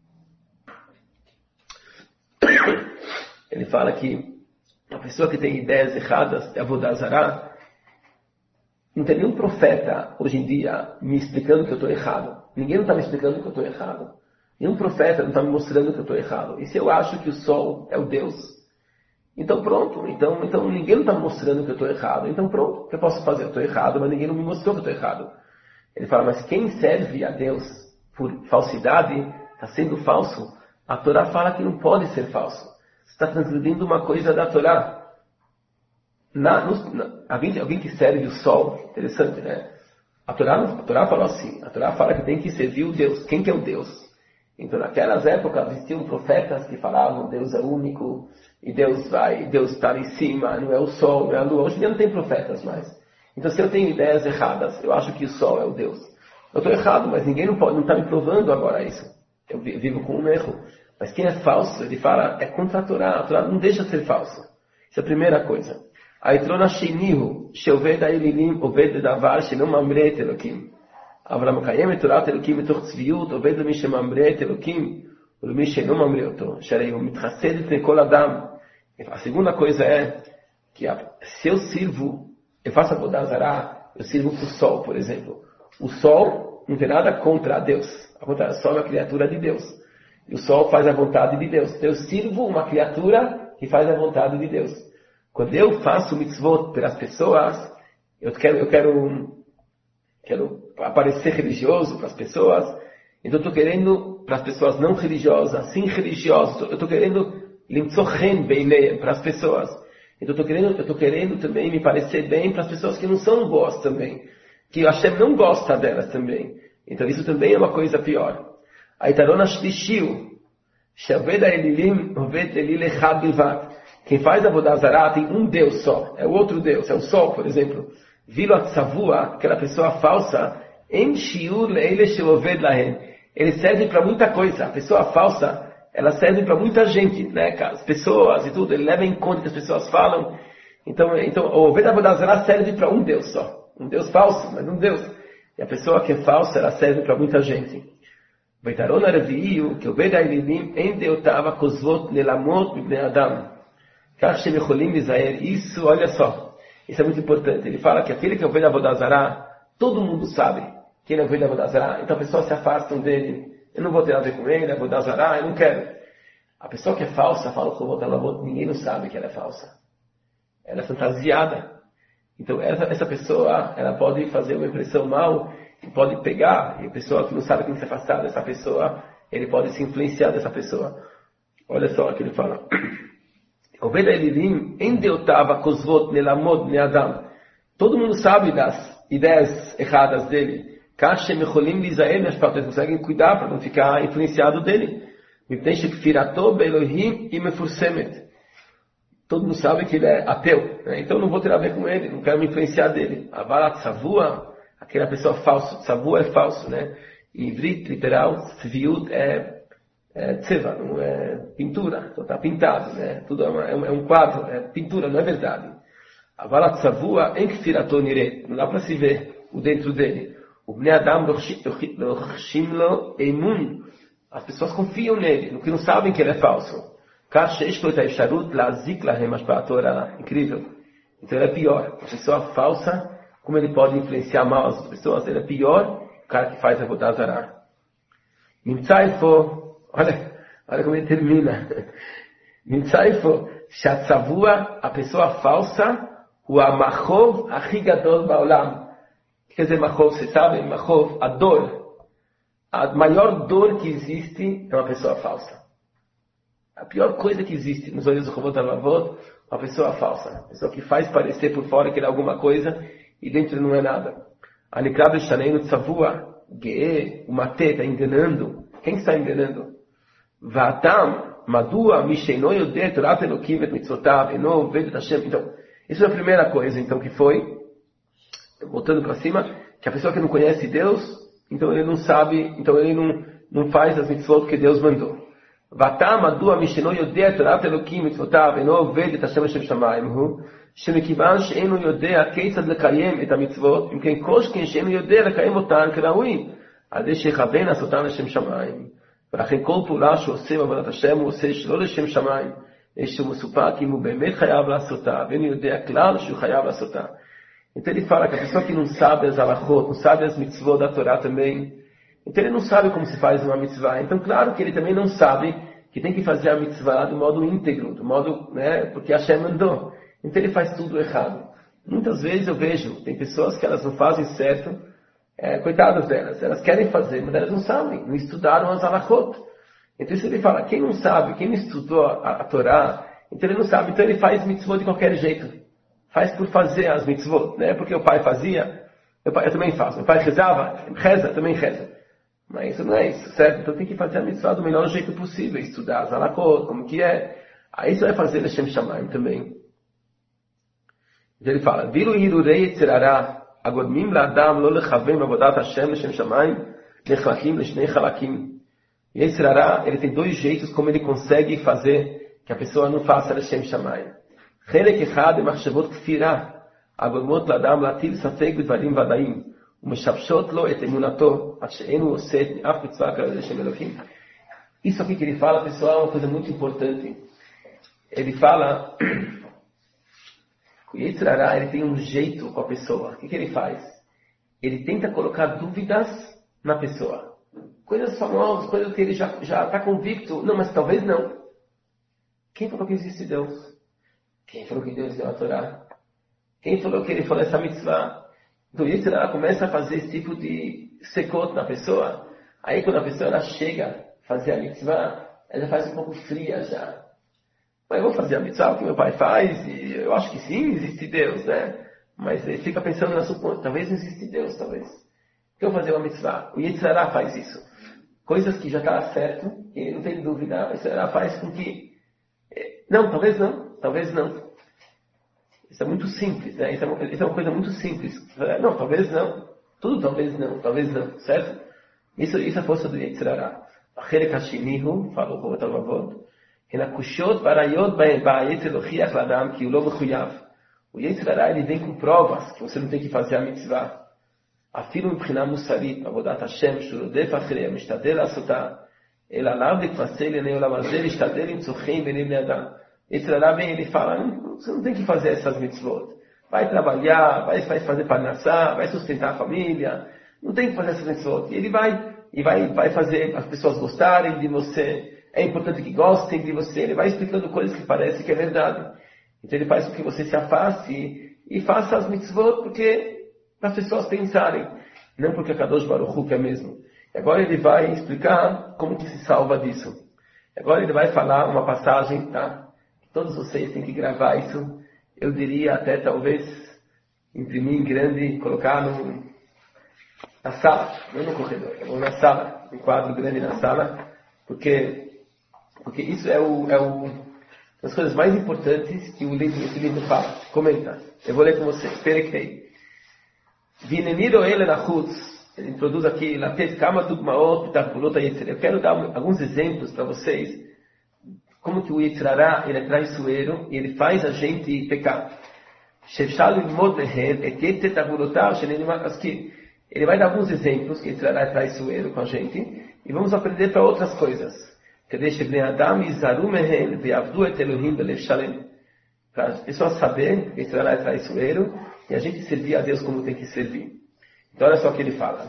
S1: Ele fala que a pessoa que tem ideias erradas de Avodah Zará, não tem nenhum profeta hoje em dia me explicando que eu estou errado. Ninguém não está me explicando que eu estou errado. Nenhum profeta não está me mostrando que eu estou errado. E se eu acho que o sol é o Deus, então pronto. Então, então ninguém não está me mostrando que eu estou errado. Então pronto, o que eu posso fazer? Eu estou errado, mas ninguém não me mostrou que eu estou errado. Ele fala, mas quem serve a Deus por falsidade está sendo falso. A Torá fala que não pode ser falso. Você está transgredindo uma coisa da Torá. Na, no, na, alguém, alguém que serve o sol, interessante, né? A Torá, a Torá falou assim, a Torá fala que tem que servir o Deus. Quem que é o Deus? Então naquelas épocas existiam profetas que falavam Deus é único, e Deus vai, Deus está em cima, não é o sol, não é a lua. Hoje em dia não tem profetas mais. Então se eu tenho ideias erradas, eu acho que o sol é o Deus. Eu estou errado, mas ninguém não pode, não está me provando agora isso. Eu vivo com um erro. Mas quem é falso, ele fala, é contra a Torá. A Torá não deixa ser falso. Isso é a primeira coisa. היתרון השני הוא שעובד האלילים עובד לדבר שלא ממרה את אלוקים. אבל המקיים את תורת אלוקים מתוך צביעות עובד למי שממרה את אלוקים ולמי שאינו ממרה אותו, שהרי הוא מתחסד לפני כל אדם. A segunda coisa é que se eu sirvo, eu faço a Avodah Zará, eu sirvo para o sol, por exemplo. O sol não tem nada contra Deus. O sol é uma criatura de Deus. E o sol faz a vontade de Deus. Então eu sirvo uma criatura que faz a vontade de Deus. Quando eu faço mitzvot pelas pessoas, eu quero, eu quero, quero aparecer religioso para as pessoas, então eu estou querendo, para as pessoas não religiosas, sim religiosas, eu estou querendo limtzochen beineim para as pessoas. Então eu estou querendo, eu estou querendo também me parecer bem para as pessoas que não são boas também, que o Hashem não gosta delas também. Então isso também é uma coisa pior. Aytaron Ashlishiu, Shaved Elilim, Oved Elil Echad Bilvat. Quem faz a Avodah Zará tem um Deus só, é o outro Deus, é o sol, por exemplo. Vilo Atzavua, aquela pessoa falsa, em Shiur Leile Sheoved Lahem. Ele serve para muita coisa. A pessoa falsa, ela serve para muita gente, né? As pessoas e tudo, ele leva em conta que as pessoas falam. Então, então o Oved Avodah Zará serve para um Deus só. Um Deus falso, mas um Deus. E a pessoa que é falsa, ela serve para muita gente. Veitaron Arviu, que Oved Elilim, em Deotava Kozvot Nelamot Bibnei Adam. Isso, olha só, isso é muito importante. Ele fala que aquele que é o Veda Avodah Zará, todo mundo sabe que ele é o Veda Avodah Zará, então as pessoas se afastam dele. Eu não vou ter nada a ver com ele, Avodah Zará, eu não quero. A pessoa que é falsa, fala que ninguém não sabe que ela é falsa. Ela é fantasiada. Então essa, essa pessoa, ela pode fazer uma impressão mal e pode pegar, e a pessoa que não sabe como se afastar dessa pessoa, ele pode se influenciar dessa pessoa. Olha só o que ele fala. Oved Elilim, em Deotava Kozvot Nelamot Neadam. Todo mundo sabe das ideias erradas dele. Kashem Echolim Lizael, as pessoas conseguem cuidar para não ficar influenciado dele. Mipnei Shekfirato Beelohim e Mefursemet. Todo mundo sabe que ele é ateu, né? Então não vou ter a ver com ele, não quero me influenciar dele. Avalat Savua, aquela pessoa falsa. Tzavua é falso, né? Em Ivrit, literal, tzviut é, é tseva, não é pintura. Então está pintado, né? Tudo é, uma, é um quadro, é pintura, não é verdade. Avala tzavua em kfirato nireh. Não dá para se ver o dentro dele. O Bnei Adam lochim lo emun. As pessoas confiam nele, no que não sabem que ele é falso. Incrível. Então ele é pior. A pessoa falsa, como ele pode influenciar mal as pessoas, ele é pior o cara que faz a Avodah Zarah. Olha, olha como ele termina. Shatzavua, a pessoa falsa, o amachov achigadol baolam. Quer dizer, machov, você sabe? Machov, a dor. A maior dor que existe é uma pessoa falsa. A pior coisa que existe nos olhos do Chovot HaLevavot, uma pessoa falsa. Uma pessoa que faz parecer por fora que ele é alguma coisa e dentro não é nada. Anikrab Shaneinu Tzavua, Ge'e, o Matê, está enganando. Quem está enganando? Va'atam, Madua, Misheino Yodeh, Torat Elokim et Mitzvotav, Eno, Vedet Hashem. Então, isso é a primeira coisa, então, que foi, voltando para cima, que a pessoa que não conhece Deus, então ele não sabe, então ele não, não faz as mitzvot que Deus mandou. Vatam madua misheno yodea torat elokim mitzvotav eno oved et Hashem Hashem shamayim hu שמכיוון שאינו יודע כיצד לקיים את המצוות, אם כן כל שכן שאינו יודע לקיים אותן כראוי, על ידי שיכוון לעשותן לשם שמיים. ולכן כל פעולה שהוא עושה בעבודת השם הוא עושה שלא לשם שמיים, שהוא מסופק אם הוא באמת חייב לעשותה, ואינו יודע כלל שהוא חייב לעשותה. Então ele fala que a pessoa que não sabe as halachot, não sabe as mitzvot da Torá também, então ele não sabe como se faz uma mitzvah. Então claro que ele também não sabe que tem que fazer a mitzvah do modo íntegro, do modo, né, porque Hashem mandou. Então ele faz tudo errado. Muitas vezes eu vejo, tem pessoas que elas não fazem certo, é, coitadas delas, elas querem fazer, mas elas não sabem, não estudaram as halachot. Então isso ele fala, quem não sabe, quem não estudou a, a Torá, então ele não sabe, então ele faz mitzvot de qualquer jeito. Faz por fazer as mitzvot, né? Porque o pai fazia, meu pai, eu também faço. Meu pai rezava, reza, também reza. Mas isso não é isso, certo? Então tem que fazer a mitzvah do melhor jeito possível, estudar as halachot, como que é. Aí você vai fazer Leshem Shamayim também. Então ele fala, Viru hirurei etzerará, agodmim la'adam lo lechavem avodat Hashem Leshem Shamayim, nechlachim leshnei chalakim. E etzerará, ele tem dois jeitos como ele consegue fazer que a pessoa não faça Leshem Shamayim. חלק אחד במחשבות כפירה, הגורמות לאדם להטיל ספק בדברים ודאיים, ומשבשות לו את אמונתו, עד שאין הוא עושה את אף מצווה כזה לשם אלוקים. Isso aqui que ele fala, pessoal, é uma coisa muito importante. Ele fala que o Yetzer Hara, ele tem um jeito com a pessoa. O que, que ele faz? Ele tenta colocar dúvidas na pessoa. Coisas famosas, coisas que ele já está convicto. Não, mas talvez não. Quem falou que existe Deus? Quem falou que Deus deu a Torá? Quem falou que ele falou essa mitzvah? Então, isso ela começa a fazer esse tipo de secot na pessoa. Aí, quando a pessoa ela chega a fazer a mitzvah, ela faz um pouco fria já. Mas eu vou fazer a mitzvah, o que meu pai faz, e eu acho que sim, existe Deus, né? Mas ele fica pensando na sua conta, talvez não existe Deus, talvez. Então, eu vou fazer uma mitzvah. O Yetzer Hara faz isso. Coisas que já está certo, e ele não tem dúvida, o Yetzer Hara faz com que... Não, talvez não. Talvez não. Isso é muito simples, né? Isso é, uma, isso é uma coisa muito simples. Não, talvez não. Tudo talvez não, talvez não, certo? Isso, isso é a força do Yetzer Hara. Achelek hashinihu, falou o Chovot HaLevavot, Henakushot barayot ba'ayet elochiach ladam ki ulo mechuyav. O Yetzer Hara, ele vem com provas que você não tem que fazer a mitzvah. Afilo מבחינה מוסרית, עבודת השם, שהוא רודף אחריה, משתדל לעשותה, אלא לאו להתמסר לעיני עולם הזה, להשתדל למצוא חן בעיני בני אדם. Yetzer Hara vem, ele fala, não, você não tem que fazer essas mitzvot. Vai trabalhar, vai, vai fazer parnassá, vai sustentar a família, não tem que fazer essas mitzvot. E ele vai, e vai, vai fazer as pessoas gostarem de você, é importante que gostem de você, ele vai explicando coisas que parecem que é verdade. Então ele faz com que você se afaste e, e faça as mitzvot porque para as pessoas pensarem, não porque a Kadosh Baruch Hu quer mesmo. E agora ele vai explicar como que se salva disso. Agora ele vai falar uma passagem, tá? Todos vocês têm que gravar isso. Eu diria até talvez imprimir em grande, colocar no, na sala, não no corredor, ou na sala, um quadro grande na sala, porque, porque isso é, o, é o, as coisas mais importantes que o livro, esse livro fala. Comenta. Eu vou ler com você. Perekei. Vineniro ele na Chutz, ele introduz aqui, Latet Kama Dugmaot, Takbulot Yetzirah. Eu quero dar alguns exemplos para vocês, como que o Yetzirah, ele é traiçoeiro, e ele faz a gente pecar. Ele vai dar alguns exemplos, que Yetzirah é traiçoeiro com a gente, e vamos aprender para outras coisas. Para as pessoas saberem que Yetzirah é traiçoeiro, e a gente servir a Deus como tem que servir. Então olha só o que ele fala.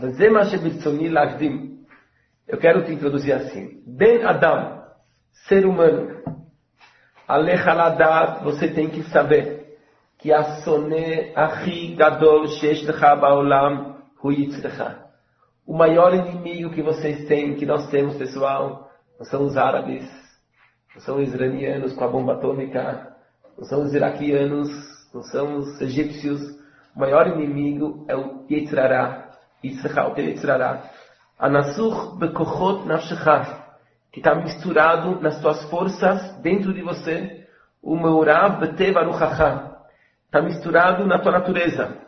S1: Eu quero te introduzir assim. Ben Adam, ser humano. Alecha ladat, você tem que saber que a soné achi gadol shesh lecha baolam hu yitzrecha. O maior inimigo que vocês têm, que nós temos, pessoal, não são os árabes, não são os iranianos com a bomba atômica, não são os iraquianos, não são os egípcios. O maior inimigo é o Yetzirah, Yitzrecha, o Yetzirah. Anasur bekochot nafshecha, que está misturado nas tuas forças dentro de você. O meurav beteva ruchacha, está misturado na tua natureza.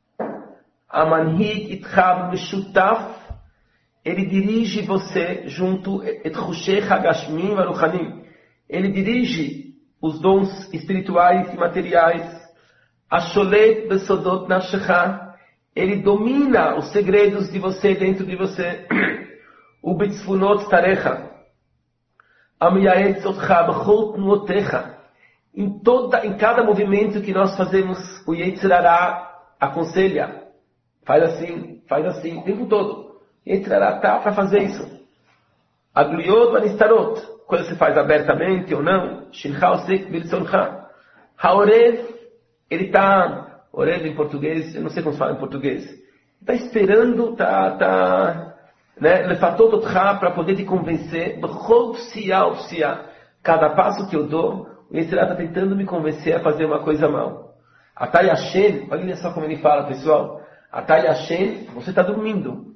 S1: Amanhig itchab meshutaf, ele dirige você junto et chushecha gashmim varuchanim, ele dirige os dons espirituais e materiais. Asholet besodot nafshecha, ele domina os segredos de você dentro de você. O bitzfunot tarecha, amiyaet zotcha bechol tnuotecha, em toda, em cada movimento que nós fazemos, o Yetzirah aconselha, faz assim, faz assim, o tempo todo. Yetzirah está para fazer isso. Agliot vanistarot, quando você faz abertamente ou não, shincha osek bilsoncha. Haorev, ele está, orando em português, eu não sei como se fala em português, está esperando, está, está, né, lefatot otcha, para poder te convencer, b'chol psia ou psia, cada passo que eu dou, o Yetzirah está tentando me convencer a fazer uma coisa mal. Atai Hashem, olha só como ele fala, pessoal, Atai Hashem, você está dormindo,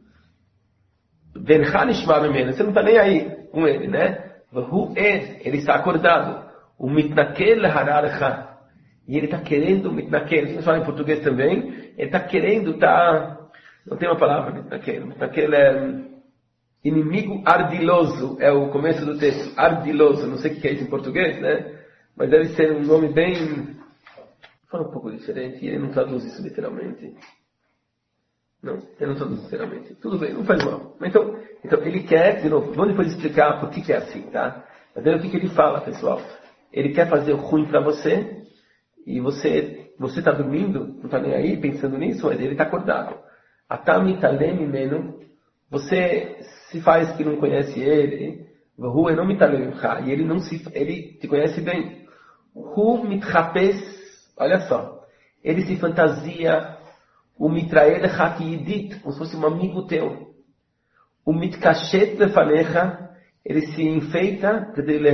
S1: Vencha nishma memeno, você não está nem aí com ele, né, V'hu er, ele está acordado, o mitnakel leharalecha, e ele está querendo, mitnakel, se fala em português também, ele está querendo, tá, não tem uma palavra, mitnakel, mitnakel é inimigo ardiloso, é o começo do texto, ardiloso, não sei o que é isso em português, né, mas deve ser um nome bem, fala um pouco diferente, e ele não traduz isso literalmente. Não, ele não traduz literalmente. Tudo bem, não faz mal. Então, então ele quer, de novo, vamos depois explicar por que, que é assim, tá? Mas é o que, que ele fala, pessoal. Ele quer fazer o ruim para você, e você você está dormindo, não está nem aí pensando nisso, mas ele está acordado. Atami talem menu, você se faz que não conhece ele, Hu não mitalem, e ele não se, ele te conhece bem. Hu mitchapes, olha só, ele se fantasia, o mitrael hakiyidit, como se fosse um amigo teu. O mitkashet lefanecha, ele se enfeita,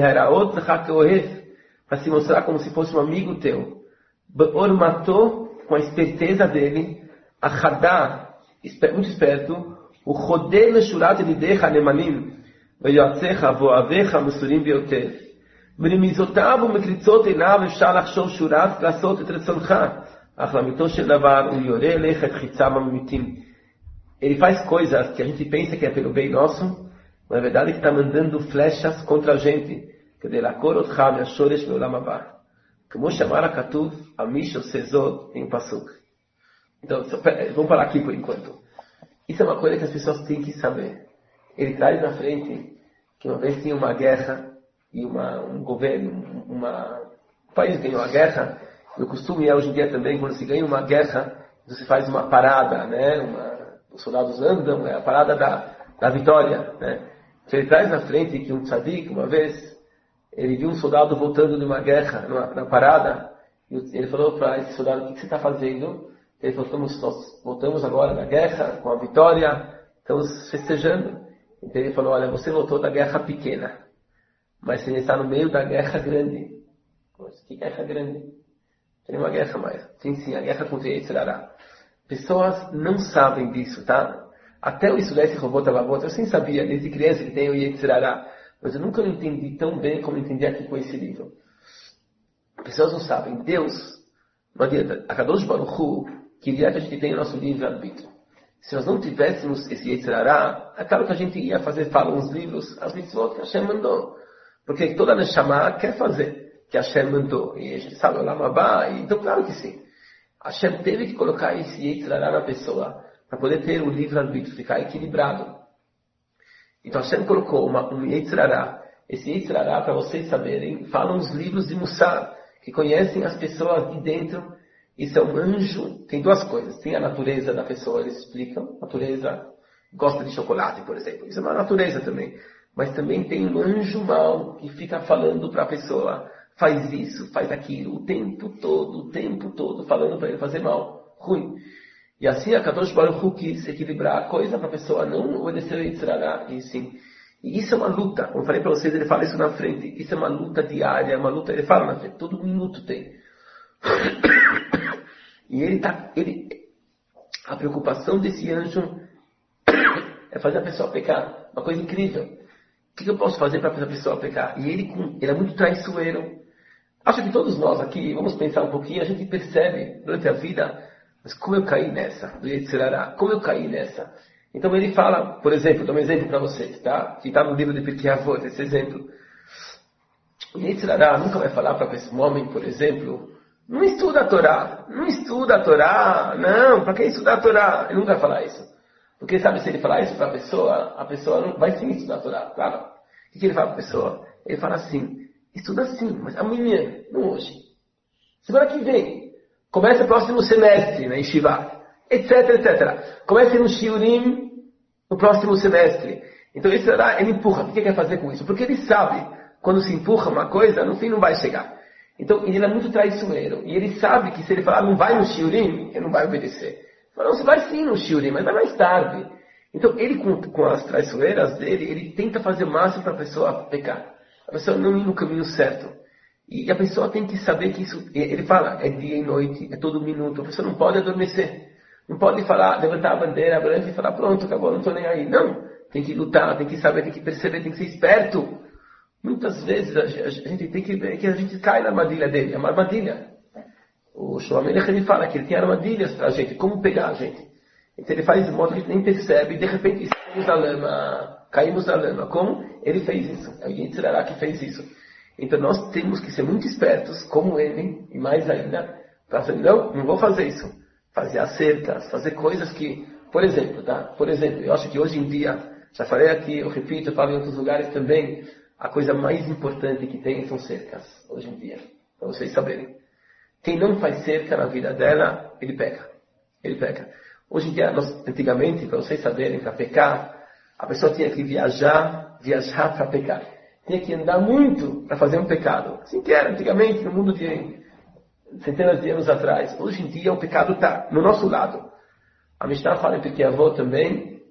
S1: para se mostrar como se fosse um amigo teu. Beor matou, com a esperteza dele, achadá, muito esperto, o chodel leshurat elidecha nemanim, veyatzecha voavecha musurim bioter. ברמיזותיו ומקריצות עיניו אפשר לחשוב שורת לעשות את רצונך, אך לאמיתו של דבר הוא יורה אליך את חיצם הממיתים. Ele faz coisas que a gente pensa que é pelo bem nosso, mas na verdade ele está mandando flechas contra a gente. כדי לעקור אותך מהשורש לעולם הבא. כמו שאמר הכתוב, המיש עושה זאת em pasuk. Então, vamos parar aqui por enquanto. Isso é uma coisa que as pessoas têm que saber. Ele traz na frente que uma vez tinha uma guerra e uma, um governo, uma, um país ganhou a guerra, e o costume é hoje em dia também, quando se ganha uma guerra, você faz uma parada, né? Uma, os soldados andam, é a parada da, da vitória, né? Então, ele traz na frente que um tzadik, uma vez, ele viu um soldado voltando de uma guerra, numa, na parada, e ele falou para esse soldado, o que, que você está fazendo? Ele falou, nós voltamos agora da guerra, com a vitória, estamos festejando. Então ele falou, olha, você voltou da guerra pequena, mas você está no meio da guerra grande. Mas que guerra grande? Tem uma guerra mais. Sim, sim, a guerra contra Yetzirah. Pessoas não sabem disso, tá? Até eu estudei esse robô Tavavot, eu sim sabia, desde criança que tem o Yetzirah, mas eu nunca entendi tão bem como entendi aqui com esse livro. Pessoas não sabem. Deus, não adianta, a Kadosh Baruch Hu, que direto a gente tem o nosso livre-arbítrio. Se nós não tivéssemos esse Yetzer Hara, é claro que a gente ia fazer, fala uns livros, as mitzvot que Hashem mandou. Porque toda Neshama quer fazer, que Hashem mandou. E a gente sabe o Olam Haba, então claro que sim. Hashem teve que colocar esse Yetzer Hara na pessoa, para poder ter o livre-arbítrio, ficar equilibrado. Então Hashem colocou uma, um Yetzer Hara. Esse Yetzer Hara, para vocês saberem, falam os livros de Mussar, que conhecem as pessoas de dentro. Isso é um anjo, tem duas coisas. Tem a natureza da pessoa, eles explicam. A natureza gosta de chocolate, por exemplo. Isso é uma natureza também. Mas também tem um anjo mau que fica falando para a pessoa, faz isso, faz aquilo, o tempo todo, o tempo todo, falando para ele fazer mal, ruim. E assim a Kadosh Baruch Hu quis equilibrar a coisa para a pessoa não obedecer a Yetzer Hara, e sim. E isso é uma luta. Como eu falei para vocês, ele fala isso na frente. Isso é uma luta diária, é uma luta, ele fala na frente, todo minuto tem. E ele tá, ele, a preocupação desse anjo é fazer a pessoa pecar. Uma coisa incrível. O que eu posso fazer para fazer a pessoa pecar? E ele, ele é muito traiçoeiro. Acho que todos nós aqui, vamos pensar um pouquinho, a gente percebe durante a vida, mas como eu caí nessa, do Yetzer Hara, como eu caí nessa. Então ele fala, por exemplo, dou um exemplo para vocês, tá? Que está no livro de Pirkei Avot, esse exemplo. O Yetzer Hara nunca vai falar para esse homem, por exemplo, não estuda a Torá, não estuda a Torá, não, para que estudar a Torá? Ele nunca vai falar isso. Porque sabe, se ele falar isso para a pessoa, a pessoa não vai sim estudar a Torá, claro. O que ele fala para a pessoa? Ele fala assim, estuda sim, mas amanhã, não hoje. Semana que vem, começa o próximo semestre na Yeshiva, etc, etcétera. Comece no Shiurim no próximo semestre. Então esse Hara, ele empurra. O que ele quer fazer com isso? Porque ele sabe, quando se empurra uma coisa, no fim não vai chegar. Então, ele é muito traiçoeiro. E ele sabe que se ele falar, não vai no Shiurim, ele não vai obedecer. Ele fala, não, você vai sim no Shiurim, mas vai mais tarde. Então, ele com, com as traiçoeiras dele, ele tenta fazer o máximo para a pessoa pecar. A pessoa não ir no caminho certo. E a pessoa tem que saber que isso, ele fala, é dia e noite, é todo minuto. A pessoa não pode adormecer. Não pode falar, levantar a bandeira branca e falar, pronto, acabou, não estou nem aí. Não, tem que lutar, tem que saber, tem que perceber, tem que ser esperto. Muitas vezes a gente tem que ver que a gente cai na armadilha dele, é uma armadilha. O Shlomo ele fala que ele tem armadilhas para a gente, como pegar a gente. Então ele faz de modo que a gente nem percebe, e de repente caímos na lama, caímos na lama. Como? Ele fez isso, é o Yetzer Hara que fez isso. Então nós temos que ser muito espertos, como ele, e mais ainda, para dizer, não, não vou fazer isso. Fazer as cercas, fazer coisas que, por exemplo, tá? Por exemplo, eu acho que hoje em dia, já falei aqui, eu repito, eu falo em outros lugares também, a coisa mais importante que tem são cercas, hoje em dia, para vocês saberem. Quem não faz cerca na vida dela, ele peca. Ele peca. Hoje em dia, nós, antigamente, para vocês saberem, para pecar, a pessoa tinha que viajar, viajar para pecar. Tinha que andar muito para fazer um pecado. Assim que era antigamente, no mundo de centenas de anos atrás. Hoje em dia, o pecado está no nosso lado. A Mishnah fala em Pirkei Avot também,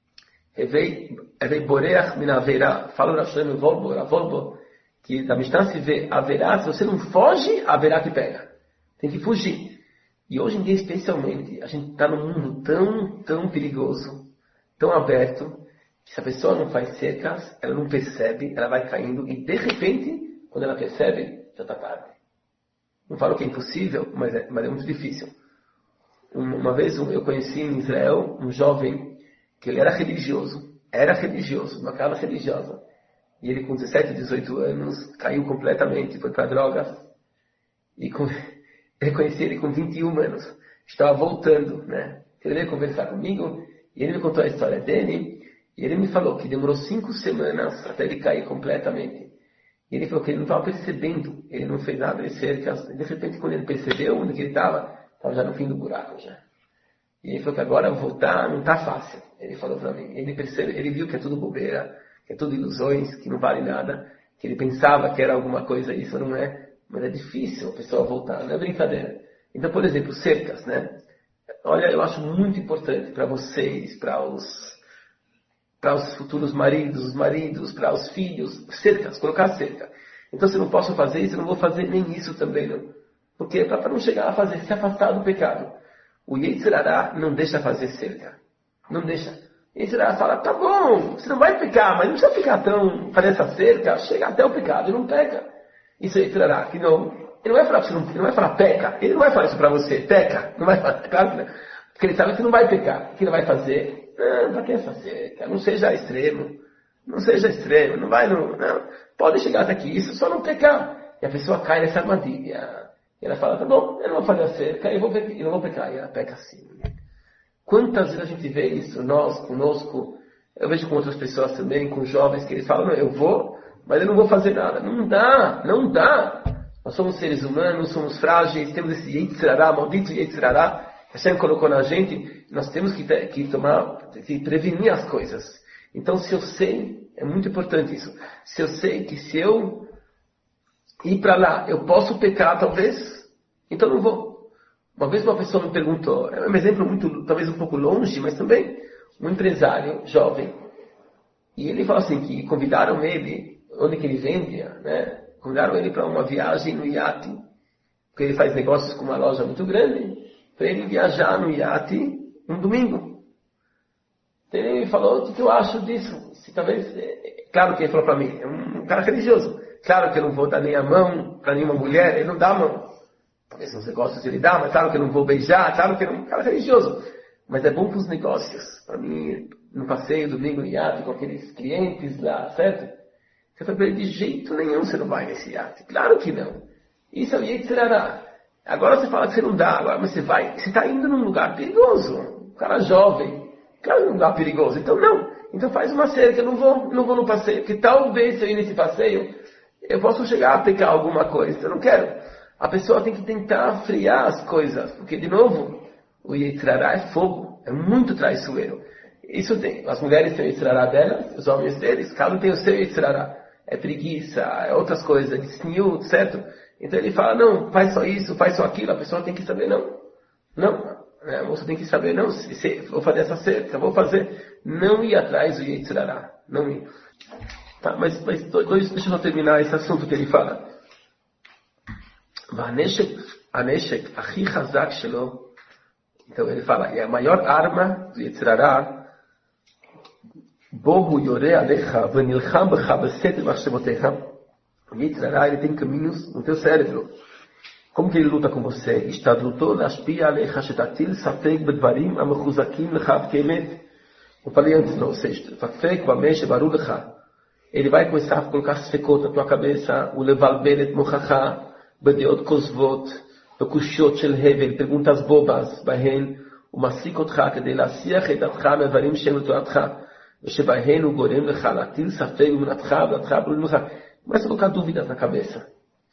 S1: Evei boreach min averá. Fala o Rashem Volbo, Volbo, que da Mishnah se vê haverá, se você não foge, haverá que pega. Tem que fugir. E hoje em dia, especialmente, a gente está num mundo tão, tão perigoso, tão aberto, que se a pessoa não faz cercas, ela não percebe, ela vai caindo, e de repente, quando ela percebe, já está tarde. Não falo que é impossível, mas é, mas é muito difícil. Uma vez eu conheci em Israel um jovem que ele era religioso, era religioso, uma casa religiosa. E ele com dezessete, dezoito anos caiu completamente, foi para drogas. E com, eu conheci ele com vinte e um anos. Estava voltando, né? Ele veio conversar comigo e ele me contou a história dele. E ele me falou que demorou cinco semanas até ele cair completamente. E ele falou que ele não estava percebendo, ele não fez nada de cercas. De repente, quando ele percebeu onde que ele estava, estava já no fim do buraco já. E ele falou que agora voltar não está fácil. Ele falou para mim. Ele percebe, ele viu que é tudo bobeira, que é tudo ilusões, que não vale nada, que ele pensava que era alguma coisa, isso não é. Mas é difícil a pessoa voltar, não é brincadeira. Então, por exemplo, cercas, né? Olha, eu acho muito importante para vocês, para os, para os futuros maridos, os maridos, para os filhos, cercas, colocar cerca. Então, se eu não posso fazer isso, eu não vou fazer nem isso também, não. Porque é para não chegar a fazer, se afastar do pecado. O Yetzer Hara não deixa fazer cerca. Não deixa. O Yetzer Hara fala, tá bom, você não vai pecar, mas não precisa ficar tão, fazer essa cerca, chega até o pecado e não peca. Isso é Yetzer Hara, que não, Ele não vai falar, ele não vai falar peca. Ele não vai falar isso para você, peca. Não vai falar, claro que não. Porque ele sabe que não vai pecar. O que ele vai fazer? Não, para que fazer? Não seja extremo. Não seja extremo. Não vai, não, não. Pode chegar até aqui, isso só não pecar. E a pessoa cai nessa armadilha. E ela fala, tá bom, eu não vou fazer a cerca, eu, vou pecar, eu não vou pecar. E ela peca assim. Quantas vezes a gente vê isso, nós, conosco, eu vejo com outras pessoas também, com jovens, que eles falam, não, eu vou, mas eu não vou fazer nada. Não dá, não dá. Nós somos seres humanos, somos frágeis, temos esse Yetzirará, maldito Yetzirará, que Hashem colocou na gente, nós temos que, ter, que tomar, que prevenir as coisas. Então, se eu sei, é muito importante isso, se eu sei que se eu ir para lá, eu posso pecar talvez, então não vou. Uma vez uma pessoa me perguntou, é um exemplo muito, talvez um pouco longe, mas também, um empresário jovem, e ele falou assim, que convidaram ele, onde que ele vendia, né? Convidaram ele para uma viagem no iate, porque ele faz negócios com uma loja muito grande, para ele viajar no iate um domingo. Então ele falou, o que eu acho disso? Se talvez, é, claro que ele falou para mim, é um, um cara religioso, claro que eu não vou dar nem a mão para nenhuma mulher, ele não dá a mão. Talvez nos negócios ele dá, mas claro que eu não vou beijar, claro que ele é um cara religioso. Mas é bom para os negócios, para mim, no passeio, domingo no iate, com aqueles clientes lá, certo? Você foi para ele, de jeito nenhum você não vai nesse iate. Claro que não. Isso é o Yetzirará. Agora você fala que você não dá, agora mas você vai, você está indo num lugar perigoso. Um cara jovem. Claro que é um lugar perigoso. Então não. Então faz uma cerca, eu não vou, não vou no passeio. Porque talvez se eu ir nesse passeio, eu posso chegar a pecar alguma coisa. Eu não quero. A pessoa tem que tentar friar as coisas. Porque, de novo, o Yetzirará é fogo. É muito traiçoeiro. Isso tem. As mulheres têm o Yetzirará delas, os homens deles. Cada um tem o seu Yetzirará. É preguiça, é outras coisas, é desnil, certo? Então ele fala, não, faz só isso, faz só aquilo, a pessoa tem que saber, não. Não, né? A moça tem que saber, não, se, se, vou fazer essa cerca, vou fazer, não ir atrás do Yetzirará, não ir. Tá, mas, mas dois, deixa eu só terminar esse assunto que ele fala. Vaneshek, achi chazak shelo. Então ele fala, e a maior arma do Yetzirará, Bohu yore alecha vanilcham becha beseter machshevotecha. O Yetzirará, ele tem caminhos no teu cérebro. Como que ele luta com você? Ishtadluto lashpia alecha shetatil safek bedvarim amechuzakim lecha bkemet. Eu falei antes, não, ou seja, safek bamesh baru lecha. Ele vai começar a colocar sfekot na tua cabeça, o levalbel et mochacha, bedeot kozvot, bekushot shel hevel, perguntas bobas, bahen, o masikotcha, kedei lasiach et atcha mevarim shem letoratcha. ושבהן הוא גורם לך להטיל ספק במנתך ובנתך בלולך. Começa a colocar dúvidas na cabeça.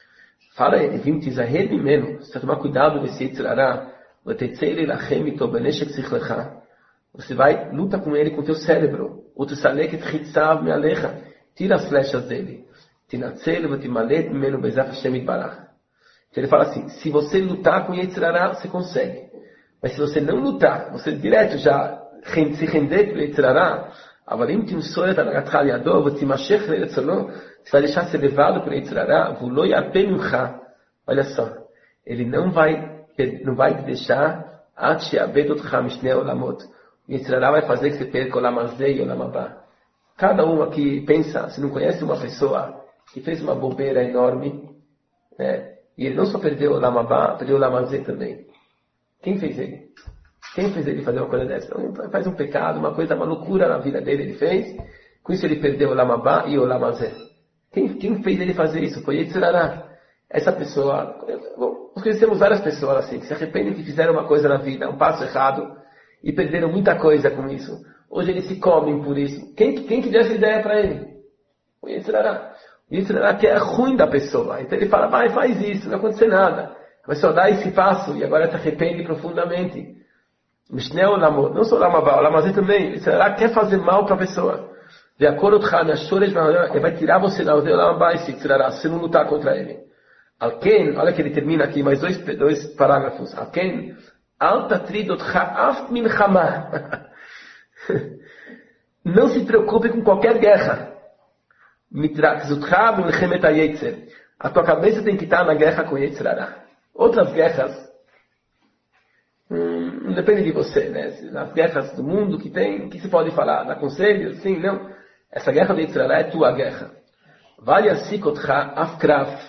S1: Fala ele, vim tizahir ממנו, você tem que tomar cuidado desse Yetzirará, ותצא להילחם איתו בנשק שכלך, você vai, luta com ele com teu cérebro, ותסלק את חיציו מעליך, tira as flechas dele, תנצל ותמלט ממנו בעזרת השם יתברך. Então ele fala assim, se você lutar com Yetzirará, você consegue. Mas se você não lutar, você direto já se render para Yetzirará, אבל אם תמסור את הנהגתך על ידו ותימשך לרצונו, você vai deixar ser levado por Yetzirará, והוא לא ירפה ממך. Olha só, ele não vai, não vai te deixar עד שיאבד אותך משני עולמות. O Yetzirará vai fazer que você perca o עולם הזה e o עולם הבא. Cada um aqui pensa, se não conhece uma pessoa que fez uma bobeira enorme, né? E ele não só perdeu o עולם הבא, perdeu o עולם הזה também. Quem fez ele? Quem fez ele fazer uma coisa dessa? Então, faz um pecado, uma coisa, uma loucura na vida dele, ele fez. Com isso ele perdeu o Lamabá e o Lamazé. Quem, quem fez ele fazer isso? Foi Yetzirará. Essa pessoa, bom, nós conhecemos várias pessoas assim, que se arrependem que fizeram uma coisa na vida, um passo errado, e perderam muita coisa com isso. Hoje eles se comem por isso. Quem, quem que deu essa ideia para ele? Foi Yetzirará. O Yetzirará que é ruim da pessoa. Então ele fala, vai, faz isso, não vai acontecer nada. A pessoa dá esse passo e agora se arrepende profundamente. Mishneh Olamot, não só Olamabá, Olamazé também, Yetzirará quer fazer mal para a pessoa. De acordo com ele vai tirar você da Olamabá e se Yetzirará, se não lutar contra ele. Alken, olha que ele termina aqui, mais dois, dois parágrafos. Alken, al tatridotcha af milchama. Não se preocupe com qualquer guerra. Mitrakzutcha milchemet hayetzer. A tua cabeça tem que estar na guerra com Yetzirará. Outras guerras, Hum, não depende de você, né? Nas guerras do mundo que tem, que se pode falar? Na conselho? Sim, não. Essa guerra de Yetzirará é tua guerra. Vale asikotcha afkraf,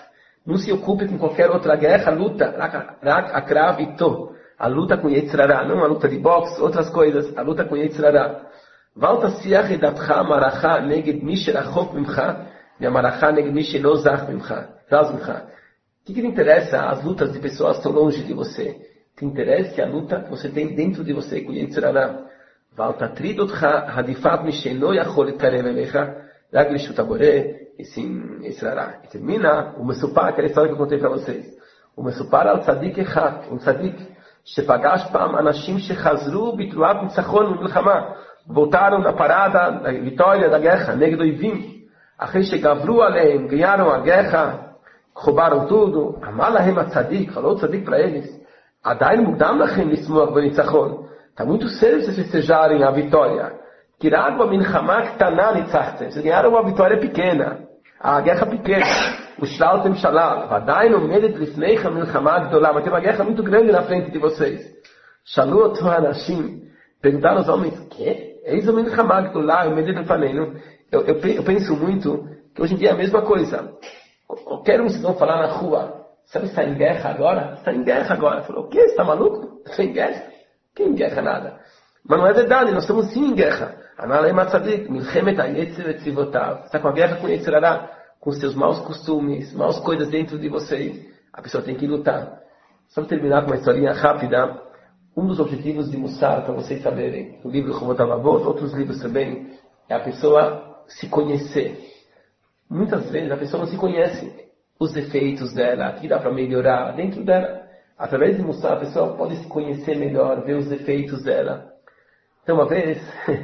S1: Não se ocupe com qualquer outra guerra, luta, rak akrav ito. A luta com Yetzer Hara, não a luta de boxe, outras coisas, a luta com Yetzer Hara. Valta siach edatcha maracha neged mi sherachok mimcha, ve'amaracha neged mi shelo zach mimcha, raz mimcha. O que, que te interessa as lutas de pessoas que estão longe de você? Te interessa a luta que você tem dentro de você com Yetzer Hara. Valta tridotcha hadifat mi shelo yachol etkarev elecha, rak lishut abore, esse Yetzer Hara. E termina o Mesupar, aquela história que eu contei para vocês. O Mesupar al tzadik echad, um tzadik, שפגש פעם אנשים שחזרו בתרועת ניצחון ממלחמה, voltaram na parada da vitória da guerra, נגד אויבים, אחרי שגברו עליהם, ganharam a guerra, roubaram tudo, אמר להם הצדיק, falou o צדיק para eles, עדיין מוקדם לכם לשמוח בניצחון, está muito cedo vocês festejarem a vitória, כי רק במלחמה קטנה ניצחתם, vocês ganharam uma vitória pequena, a guerra pequena, ושללתם שלל, ועדיין עומדת לפניכם מלחמה גדולה, mas tem uma guerra muito grande na frente de vocês. שאלו אותו האנשים, perguntaram aos homens, que? Eis a מלחמה גדולה, עומדת לפנינו. Eu, eu, eu penso muito que hoje em dia é a mesma coisa. Qualquer um se vão falar na rua, sabe, está em guerra agora? Está em guerra agora. Falou, o quê? Você está maluco? Está em guerra? Que em guerra nada? Mas não é verdade, nós estamos sim em guerra. Analei Matzadik, Milchemet HaYetzer Etzivotav. Está com a guerra com Yetzer Hara, com seus maus costumes, maus coisas dentro de vocês. A pessoa tem que lutar. Só para terminar com uma historinha rápida, um dos objetivos de Mussar, para vocês saberem, o livro Chovot HaLevavot, outros livros também, é a pessoa se conhecer. Muitas vezes a pessoa não se conhece os defeitos dela, o que dá para melhorar dentro dela. Através de Mussar, a pessoa pode se conhecer melhor, ver os defeitos dela. Então, uma vez,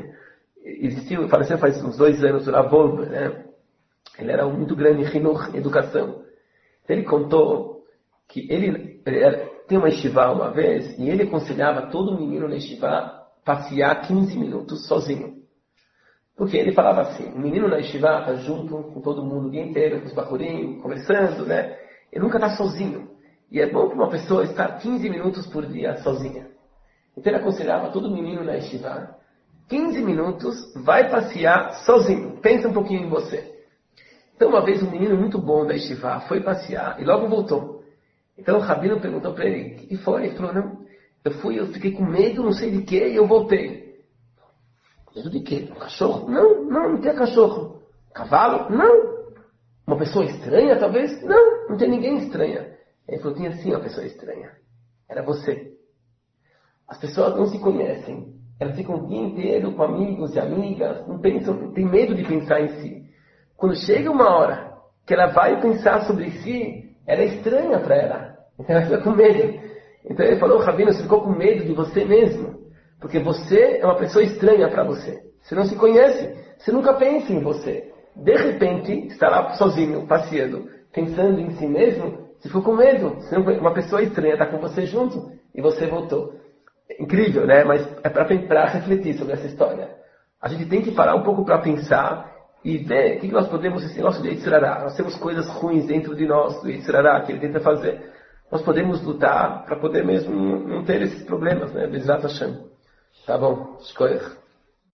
S1: existiu, faleceu faz uns dois anos, o Rav Wolbe, né? Ele era muito grande em Hinuch, em educação. Ele contou que ele, ele era, tem uma yeshiva uma vez, e ele aconselhava todo menino na yeshiva passear quinze minutos sozinho. Porque ele falava assim, o menino na yeshiva está junto com todo mundo o dia inteiro, com os bacurim, conversando, né? Ele nunca está sozinho. E é bom para uma pessoa estar quinze minutos por dia sozinha. Então ele aconselhava todo menino na yeshiva, quinze minutos, vai passear sozinho. Pensa um pouquinho em você. Então uma vez um menino muito bom da yeshiva foi passear e logo voltou. Então o rabino perguntou para ele, o que foi? Ele falou, não, eu fui, eu fiquei com medo, não sei de quê, e eu voltei. Medo de quê? Um cachorro? Não, não, não tem cachorro. Cavalo? Não. Uma pessoa estranha, talvez? Não, não tem ninguém estranha. Ele falou, tinha sim uma pessoa estranha. Era você. As pessoas não se conhecem. Elas ficam o dia inteiro com amigos e amigas, não pensam, tem medo de pensar em si. Quando chega uma hora que ela vai pensar sobre si, ela é estranha para ela. Então ela fica com medo. Então ele falou, Rabino, você ficou com medo de você mesmo. Porque você é uma pessoa estranha para você. Você não se conhece. Você nunca pensa em você. De repente, está lá sozinho, passeando, pensando em si mesmo, você ficou com medo. Uma pessoa estranha está com você junto e você voltou. Incrível, né? Mas é para refletir sobre essa história. A gente tem que parar um pouco para pensar e ver o que nós podemos, esse negócio de Yetzer Hara. Nós temos coisas ruins dentro de nós, do Yetzer Hara, que ele tenta fazer. Nós podemos lutar para poder mesmo não ter esses problemas, né? Bezrat Hashem. Tá bom, escolha.